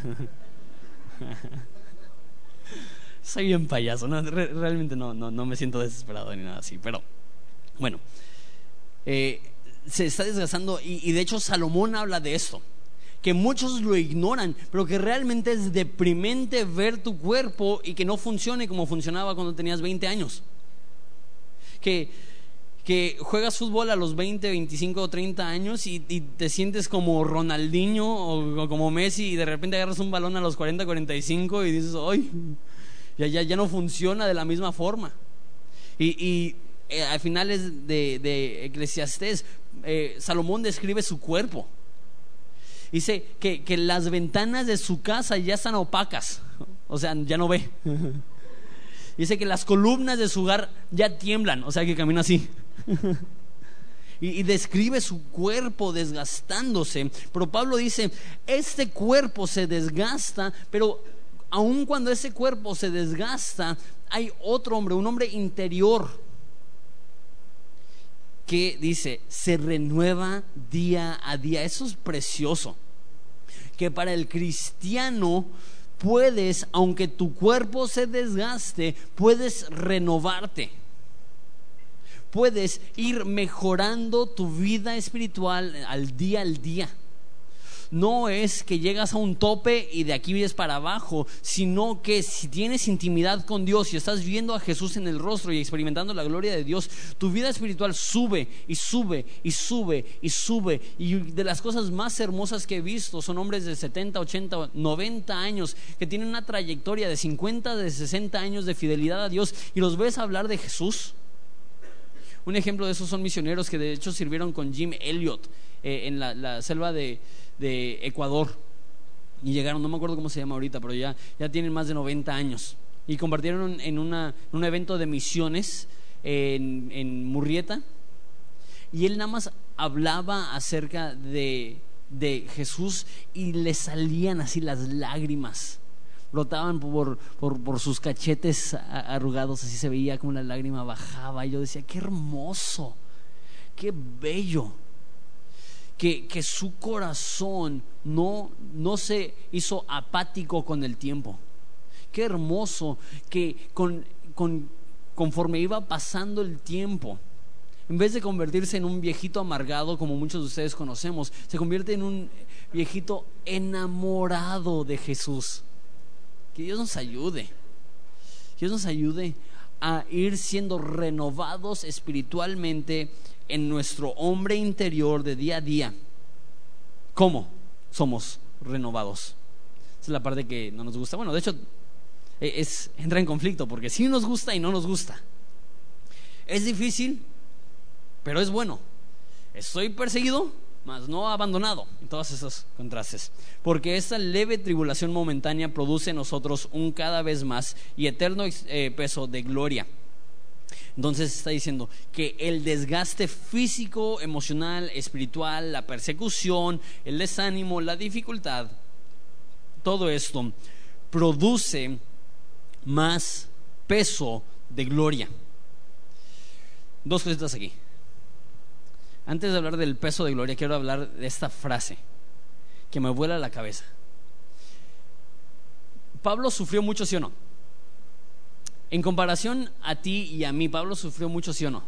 Soy bien payaso, ¿no? Re- realmente no, no, no me siento desesperado ni nada así. Pero bueno, eh, se está desgastando y, y de hecho Salomón habla de esto, que muchos lo ignoran, pero que realmente es deprimente ver tu cuerpo y que no funcione como funcionaba cuando tenías veinte años. Que que juegas fútbol a los veinte, veinticinco o treinta años y, y te sientes como Ronaldinho o, o como Messi y de repente agarras un balón a los cuarenta, cuarenta y cinco y dices, ¡ay! Ya, ya, ya no funciona de la misma forma. Y, y eh, a finales de, de Eclesiastés, eh, Salomón describe su cuerpo. Dice que, que las ventanas de su casa ya están opacas, o sea, ya no ve. Dice que las columnas de su hogar ya tiemblan, o sea, que camina así. y, y describe su cuerpo desgastándose. Pero Pablo dice, este cuerpo se desgasta, pero aun cuando ese cuerpo se desgasta, hay otro hombre, un hombre interior, que dice, se renueva día a día. Eso es precioso. Que para el cristiano puedes, aunque tu cuerpo se desgaste, puedes renovarte. puedes ir mejorando tu vida espiritual al día al día. No es que llegas a un tope y de aquí vives para abajo, sino que si tienes intimidad con Dios y estás viendo a Jesús en el rostro y experimentando la gloria de Dios, tu vida espiritual sube y sube y sube y sube. Y de las cosas más hermosas que he visto son hombres de setenta, ochenta, noventa años que tienen una trayectoria de cincuenta, de sesenta años de fidelidad a Dios, y los ves hablar de Jesús. Un ejemplo de esos son misioneros que de hecho sirvieron con Jim Elliot eh, en la, la selva de de Ecuador, y llegaron, no me acuerdo cómo se llama ahorita, pero ya, ya tienen más de noventa años, y compartieron en, una, en un evento de misiones en, en Murrieta, y él nada más hablaba acerca de, de Jesús y le salían así las lágrimas, brotaban por, por, por sus cachetes arrugados, así se veía como la lágrima bajaba, y yo decía, qué hermoso, qué bello. Que, que su corazón no, no se hizo apático con el tiempo. Qué hermoso que con, con, conforme iba pasando el tiempo, en vez de convertirse en un viejito amargado como muchos de ustedes conocemos, se convierte en un viejito enamorado de Jesús. Que Dios nos ayude. Dios nos ayude a ir siendo renovados espiritualmente en nuestro hombre interior de día a día. ¿Cómo somos renovados? Esa es la parte que no nos gusta. Bueno, de hecho es, entra en conflicto, porque sí nos gusta y no nos gusta. Es difícil, pero es bueno. Estoy perseguido, mas no abandonado. Y todos esos contrastes, porque esta leve tribulación momentánea produce en nosotros un cada vez más y eterno eh, peso de gloria. Entonces está diciendo que el desgaste físico, emocional, espiritual, la persecución, el desánimo, la dificultad, todo esto produce más peso de gloria. Dos cositas aquí. Antes de hablar del peso de gloria, quiero hablar de esta frase que me vuela la cabeza. Pablo sufrió mucho, ¿sí o no? En comparación a ti y a mí, Pablo sufrió mucho, ¿sí o no?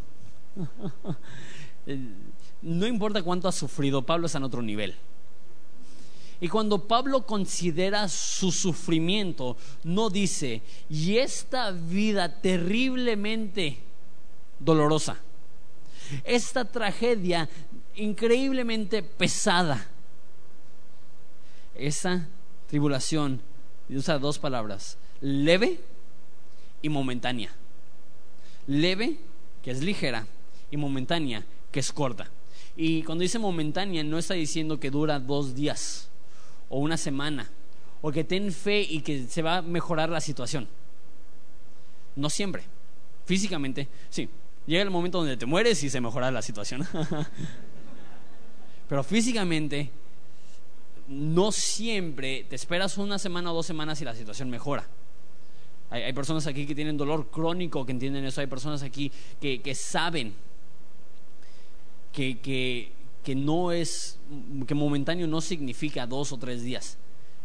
No importa cuánto ha sufrido, Pablo está en otro nivel. Y cuando Pablo considera su sufrimiento, no dice, y esta vida terriblemente dolorosa, esta tragedia increíblemente pesada, esa tribulación, usa dos palabras, leve y momentánea. Leve, que es ligera, y momentánea, que es corta. Y cuando dice momentánea, no está diciendo que dura dos días o una semana, o que ten fe y que se va a mejorar la situación. No siempre. Físicamente, sí, llega el momento donde te mueres y se mejora la situación. Pero físicamente, no siempre te esperas una semana o dos semanas y la situación mejora. Hay, hay personas aquí que tienen dolor crónico que entienden eso. Hay personas aquí que, que saben que, que, que no es, que momentáneo no significa dos o tres días.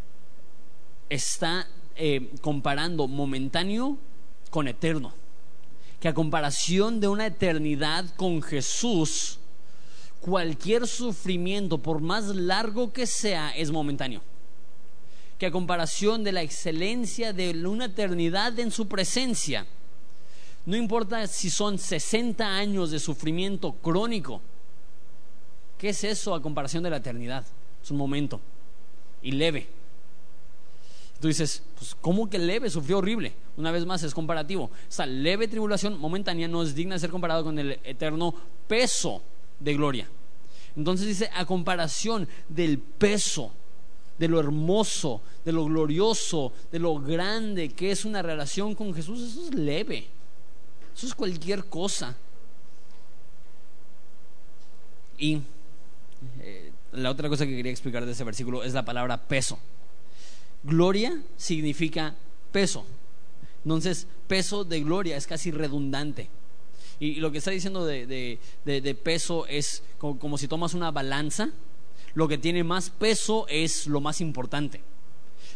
Está eh, comparando momentáneo con eterno. Que a comparación de una eternidad con Jesús, cualquier sufrimiento, por más largo que sea, es momentáneo. Que a comparación de la excelencia de una eternidad en su presencia, no importa si son sesenta años de sufrimiento crónico, ¿qué es eso a comparación de la eternidad? Es un momento y leve. Tú dices, pues ¿cómo que leve? Sufrió horrible. Una vez más es comparativo. Esta leve tribulación momentánea no es digna de ser comparado con el eterno peso de gloria. Entonces dice, a comparación del peso, de lo hermoso, de lo glorioso, de lo grande que es una relación con Jesús, eso es leve. Eso es cualquier cosa. Y eh, la otra cosa que quería explicar de ese versículo es la palabra peso. Gloria significa peso. Entonces, peso de gloria es casi redundante. Y lo que está diciendo de, de, de, de peso es como, como si tomas una balanza. Lo que tiene más peso es lo más importante.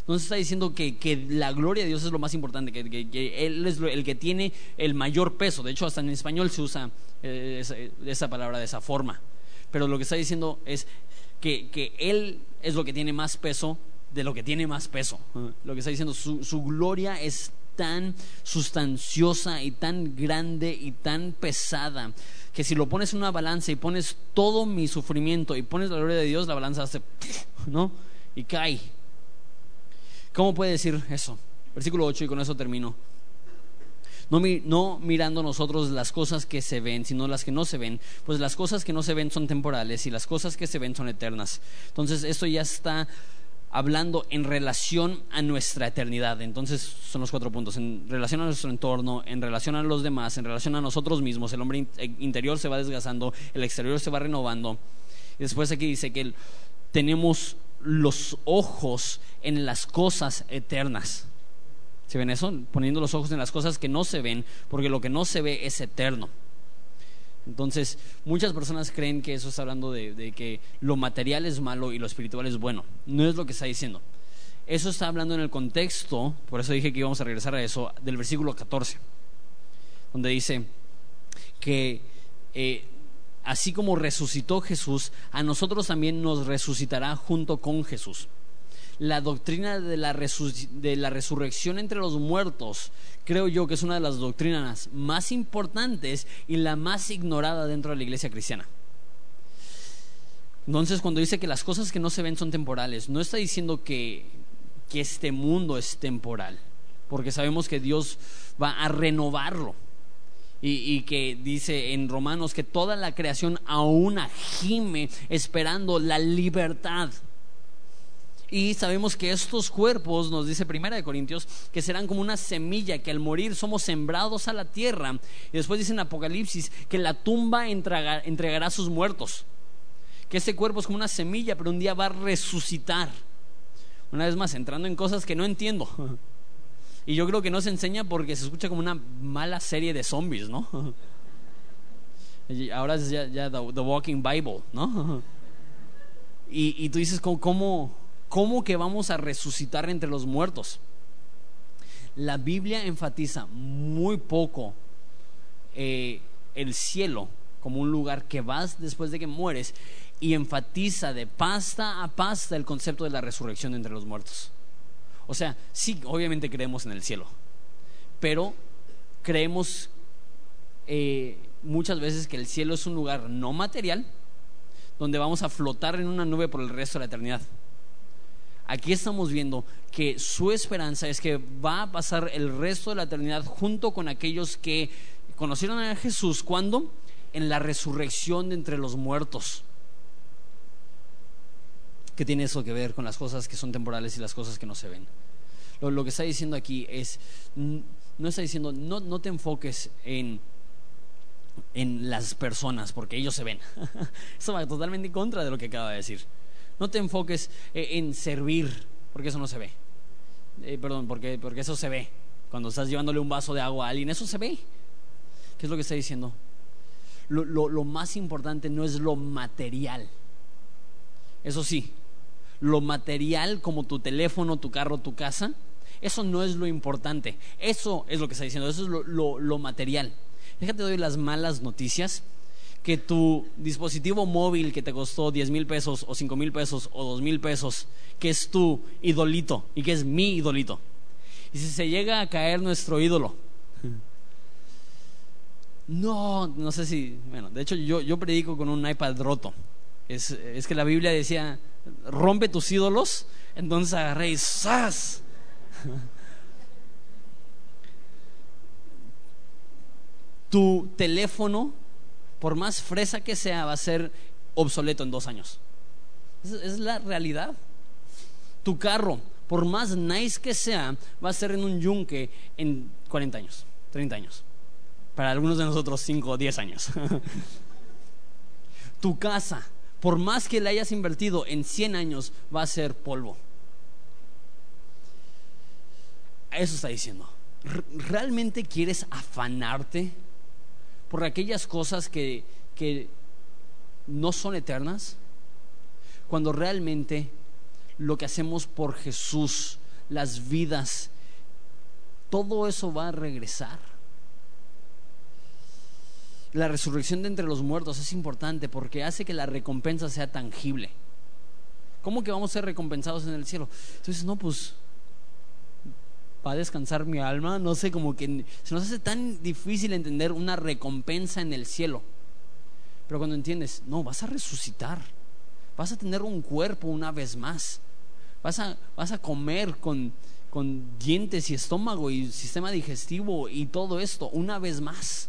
No se está diciendo que, que la gloria de Dios es lo más importante, que, que, que Él es lo, el que tiene el mayor peso. De hecho, hasta en español se usa eh, esa, esa palabra de esa forma. Pero lo que está diciendo es que, que Él es lo que tiene más peso de lo que tiene más peso. Lo que está diciendo, su, su gloria es tan sustanciosa y tan grande y tan pesada que si lo pones en una balanza y pones todo mi sufrimiento y pones la gloria de Dios, la balanza hace, ¿no? Y cae. ¿Cómo puede decir eso? Versículo ocho, y con eso termino. No, no mirando nosotros las cosas que se ven, sino las que no se ven, pues las cosas que no se ven son temporales y las cosas que se ven son eternas. Entonces esto ya está hablando en relación a nuestra eternidad. Entonces son los cuatro puntos: en relación a nuestro entorno, en relación a los demás, en relación a nosotros mismos. El hombre interior se va desgastando, el exterior se va renovando. Y después aquí dice que tenemos los ojos en las cosas eternas. ¿Sí ven eso? Poniendo los ojos en las cosas que no se ven, porque lo que no se ve es eterno. Entonces muchas personas creen que eso está hablando de, de que lo material es malo y lo espiritual es bueno. No es lo que está diciendo. Eso está hablando en el contexto, por eso dije que íbamos a regresar a eso, del versículo catorce, donde dice que eh, así como resucitó Jesús, a nosotros también nos resucitará junto con Jesús. La doctrina de la, resu- de la resurrección entre los muertos, creo yo que es una de las doctrinas más importantes y la más ignorada dentro de la iglesia cristiana. Entonces, cuando dice que las cosas que no se ven son temporales, no está diciendo que, que este mundo es temporal, porque sabemos que Dios va a renovarlo. Y, y que dice en Romanos que toda la creación aún gime esperando la libertad. Y sabemos que estos cuerpos, nos dice Primera de Corintios, que serán como una semilla, que al morir somos sembrados a la tierra. Y después dice en Apocalipsis que la tumba entrega, entregará a sus muertos, que este cuerpo es como una semilla, pero un día va a resucitar. Una vez más, entrando en cosas que no entiendo. Y yo creo que no se enseña porque se escucha como una mala serie de zombies, ¿no? Y ahora es ya, ya the, the Walking Bible, ¿no? Y, y tú dices, ¿cómo, cómo, ¿cómo que vamos a resucitar entre los muertos? La Biblia enfatiza muy poco eh, el cielo como un lugar que vas después de que mueres, y enfatiza de pasta a pasta el concepto de la resurrección entre los muertos. O sea, sí, obviamente creemos en el cielo, pero creemos eh, muchas veces que el cielo es un lugar no material donde vamos a flotar en una nube por el resto de la eternidad. Aquí estamos viendo que su esperanza es que va a pasar el resto de la eternidad junto con aquellos que conocieron a Jesús. ¿Cuándo? En la resurrección de entre los muertos. ¿Qué tiene eso que ver con las cosas que son temporales y las cosas que no se ven? Lo, lo que está diciendo aquí es, no está diciendo, no, no te enfoques en, en las personas porque ellos se ven. Eso va totalmente en contra de lo que acaba de decir. No te enfoques en servir porque eso no se ve. Eh, perdón, porque, porque eso se ve. Cuando estás llevándole un vaso de agua a alguien, eso se ve. ¿Qué es lo que está diciendo? Lo, lo, lo más importante no es lo material. Eso sí, lo material como tu teléfono, tu carro, tu casa, eso no es lo importante. Eso es lo que está diciendo, eso es lo, lo, lo material. Déjate doy las malas noticias. Que tu dispositivo móvil que te costó diez mil pesos o cinco mil pesos o dos mil pesos, que es tu idolito y que es mi idolito, y si se llega a caer nuestro ídolo, no, no sé si, bueno, de hecho yo, yo predico con un iPad roto. Es, es que la Biblia decía, rompe tus ídolos. Entonces agarré y ¡zas! Tu teléfono, por más fresa que sea, va a ser obsoleto en dos años. Esa es la realidad. Tu carro, por más nice que sea, va a ser en un yunque en cuarenta años, treinta años. Para algunos de nosotros cinco o diez años. Tu casa, por más que le hayas invertido en cien años, va a ser polvo. Eso está diciendo. ¿Realmente quieres afanarte por aquellas cosas que, que no son eternas? Cuando realmente lo que hacemos por Jesús las vidas, todo eso va a regresar. La resurrección de entre los muertos es importante porque hace que la recompensa sea tangible. ¿Cómo que vamos a ser recompensados en el cielo? Entonces, no, pues va a descansar mi alma. No sé, como que se nos hace tan difícil entender una recompensa en el cielo. Pero cuando entiendes, no, vas a resucitar, vas a tener un cuerpo una vez más, vas a, vas a comer con, con dientes y estómago y sistema digestivo y todo esto una vez más.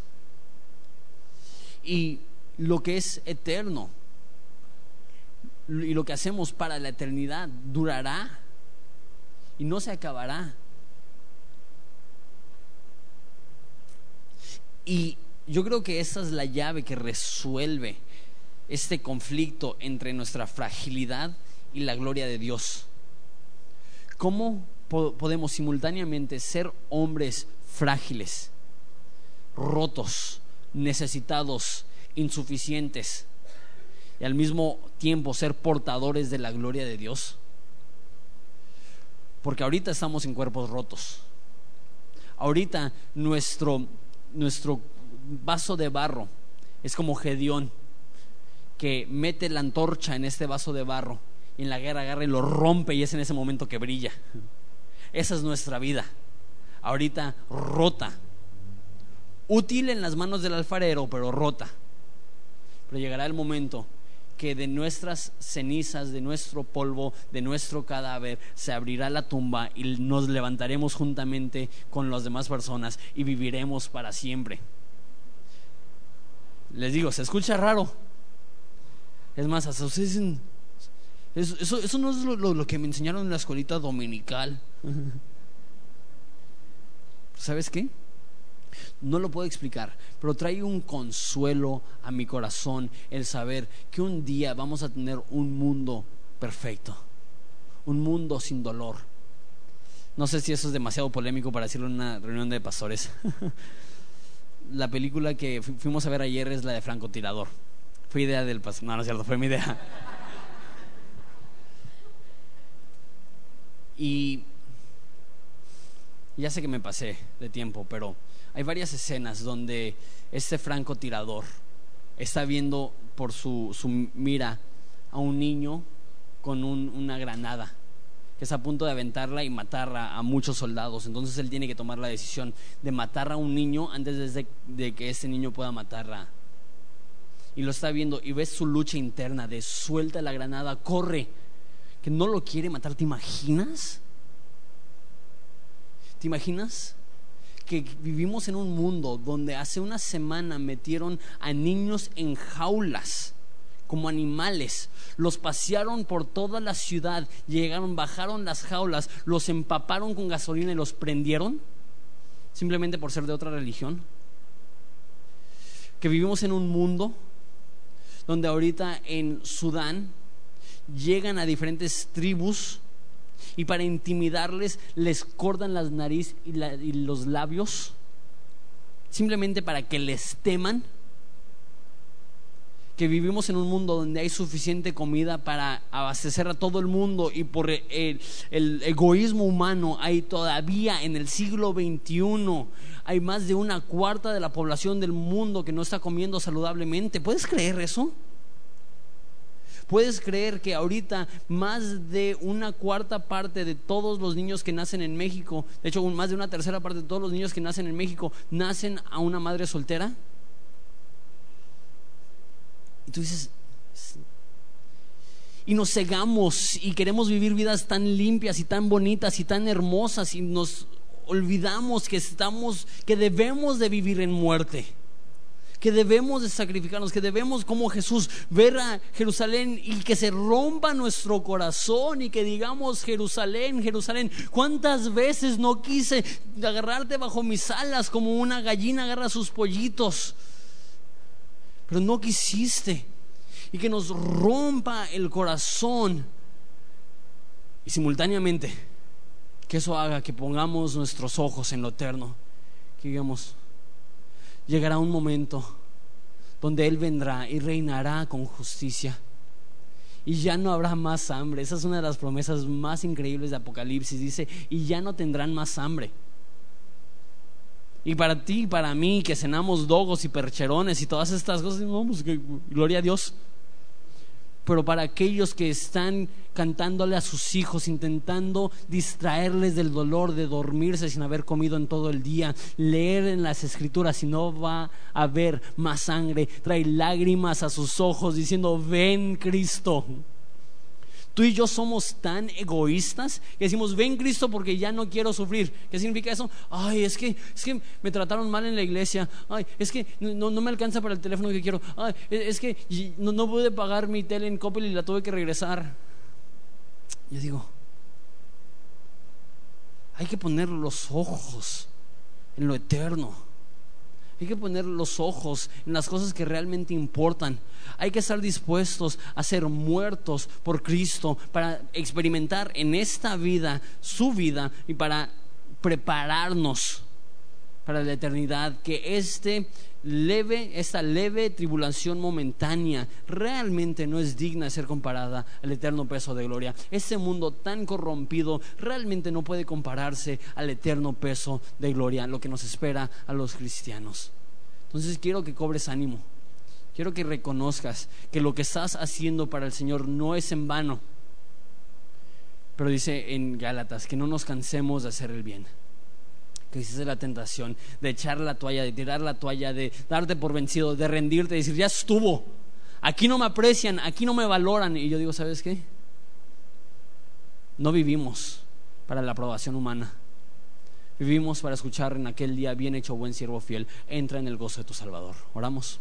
Y lo que es eterno y lo que hacemos para la eternidad durará y no se acabará. Y yo creo que esa es la llave que resuelve este conflicto entre nuestra fragilidad y la gloria de Dios. ¿Cómo po- podemos simultáneamente ser hombres frágiles, rotos, necesitados, insuficientes, y al mismo tiempo ser portadores de la gloria de Dios? Porque ahorita estamos en cuerpos rotos. Ahorita nuestro, nuestro vaso de barro es como Gedeón, que mete la antorcha en este vaso de barro y en la guerra agarra y lo rompe, y es en ese momento que brilla. Esa es nuestra vida, ahorita rota, útil en las manos del alfarero, pero rota. Pero llegará el momento que de nuestras cenizas, de nuestro polvo, de nuestro cadáver, se abrirá la tumba y nos levantaremos juntamente con las demás personas y viviremos para siempre. Les digo, se escucha raro. Es más, hasta ustedes dicen, eso, eso, eso no es lo, lo, lo que me enseñaron en la escuelita dominical. ¿Sabes qué? No lo puedo explicar, pero trae un consuelo a mi corazón el saber que un día vamos a tener un mundo perfecto, un mundo sin dolor. No sé si eso es demasiado polémico para decirlo en una reunión de pastores. La película que fuimos a ver ayer es la de Francotirador. Fue idea del pastor. No, no es cierto, fue mi idea. Y ya sé que me pasé de tiempo, pero hay varias escenas donde este francotirador está viendo por su, su mira a un niño con un, una granada que está a punto de aventarla y matar a, a muchos soldados. Entonces él tiene que tomar la decisión de matar a un niño antes de, de que ese niño pueda matarla. Y lo está viendo y ves su lucha interna de suelta la granada, corre, que no lo quiere matar. ¿Te imaginas? ¿Te imaginas? Que vivimos en un mundo donde hace una semana metieron a niños en jaulas como animales, los pasearon por toda la ciudad, llegaron, bajaron las jaulas, los empaparon con gasolina y los prendieron simplemente por ser de otra religión. Que vivimos en un mundo donde ahorita en Sudán llegan a diferentes tribus y para intimidarles les cortan las nariz y, la, y los labios simplemente para que les teman. Que vivimos en un mundo donde hay suficiente comida para abastecer a todo el mundo y por el, el egoísmo humano hay todavía en el siglo veintiuno hay más de una cuarta de la población del mundo que no está comiendo saludablemente. ¿Puedes creer eso? ¿Puedes creer que ahorita más de una cuarta parte de todos los niños que nacen en México, de hecho más de una tercera parte de todos los niños que nacen en México, nacen a una madre soltera? Y tú dices, y nos cegamos y queremos vivir vidas tan limpias y tan bonitas y tan hermosas y nos olvidamos que estamos, que debemos de vivir en muerte, que debemos de sacrificarnos, que debemos como Jesús ver a Jerusalén y que se rompa nuestro corazón y que digamos: Jerusalén, Jerusalén, ¿cuántas veces no quise agarrarte bajo mis alas como una gallina agarra sus pollitos? Pero no quisiste. Y que nos rompa el corazón y simultáneamente que eso haga que pongamos nuestros ojos en lo eterno, que digamos: llegará un momento donde Él vendrá y reinará con justicia y ya no habrá más hambre. Esa es una de las promesas más increíbles de Apocalipsis. Dice, y ya no tendrán más hambre. Y para ti y para mí, que cenamos dogos y percherones y todas estas cosas, no, pues, que, gloria a Dios. Pero para aquellos que están cantándole a sus hijos, intentando distraerles del dolor de dormirse sin haber comido en todo el día, leer en las escrituras, y no va a haber más sangre, trae lágrimas a sus ojos diciendo, ven Cristo. Tú y yo somos tan egoístas que decimos, ven Cristo porque ya no quiero sufrir. ¿Qué significa eso? Ay, es que, es que me trataron mal en la iglesia. Ay, es que no, no me alcanza para el teléfono que quiero. Ay, es que no, no pude pagar mi tele en Coppel y la tuve que regresar. Yo digo, hay que poner los ojos en lo eterno. Hay que poner los ojos en las cosas que realmente importan. Hay que estar dispuestos a ser muertos por Cristo para experimentar en esta vida su vida y para prepararnos para la eternidad. Que este leve, esta leve tribulación momentánea realmente no es digna de ser comparada al eterno peso de gloria. Este mundo tan corrompido realmente no puede compararse al eterno peso de gloria, lo que nos espera a los cristianos. Entonces quiero que cobres ánimo. Quiero que reconozcas que lo que estás haciendo para el Señor no es en vano. Pero dice en Gálatas que no nos cansemos de hacer el bien. Que esa es la tentación de echar la toalla, de tirar la toalla, de darte por vencido, de rendirte, de decir, ya estuvo, aquí no me aprecian, aquí no me valoran. Y yo digo, ¿sabes qué? No vivimos para la aprobación humana. Vivimos para escuchar en aquel día, bien hecho, buen siervo fiel, entra en el gozo de tu Salvador. Oramos.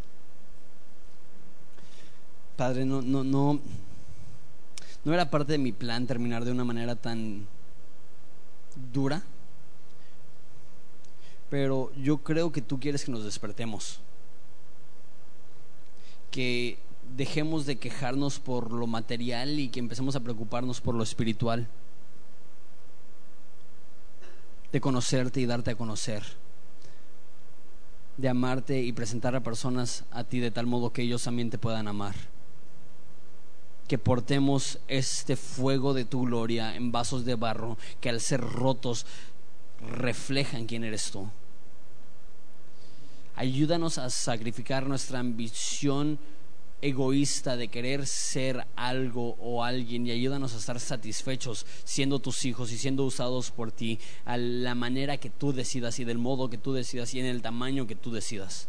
Padre, no, no, no, no era parte de mi plan terminar de una manera tan dura, pero yo creo que tú quieres que nos despertemos, que dejemos de quejarnos por lo material y que empecemos a preocuparnos por lo espiritual, de conocerte y darte a conocer, de amarte y presentar a personas a ti de tal modo que ellos también te puedan amar. Que portemos este fuego de tu gloria en vasos de barro que al ser rotos reflejan quién eres tú. Ayúdanos a sacrificar nuestra ambición egoísta de querer ser algo o alguien, y ayúdanos a estar satisfechos siendo tus hijos y siendo usados por ti a la manera que tú decidas y del modo que tú decidas y en el tamaño que tú decidas.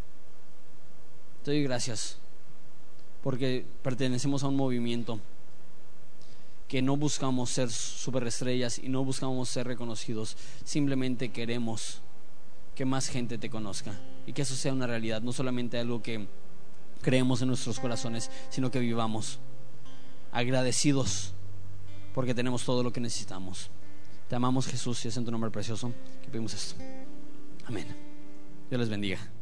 Te doy gracias porque pertenecemos a un movimiento que no buscamos ser superestrellas y no buscamos ser reconocidos, simplemente queremos que más gente te conozca y que eso sea una realidad, no solamente algo que creemos en nuestros corazones, sino que vivamos agradecidos porque tenemos todo lo que necesitamos. Te amamos, Jesús, y es en tu nombre precioso que pedimos esto. Amén. Dios les bendiga.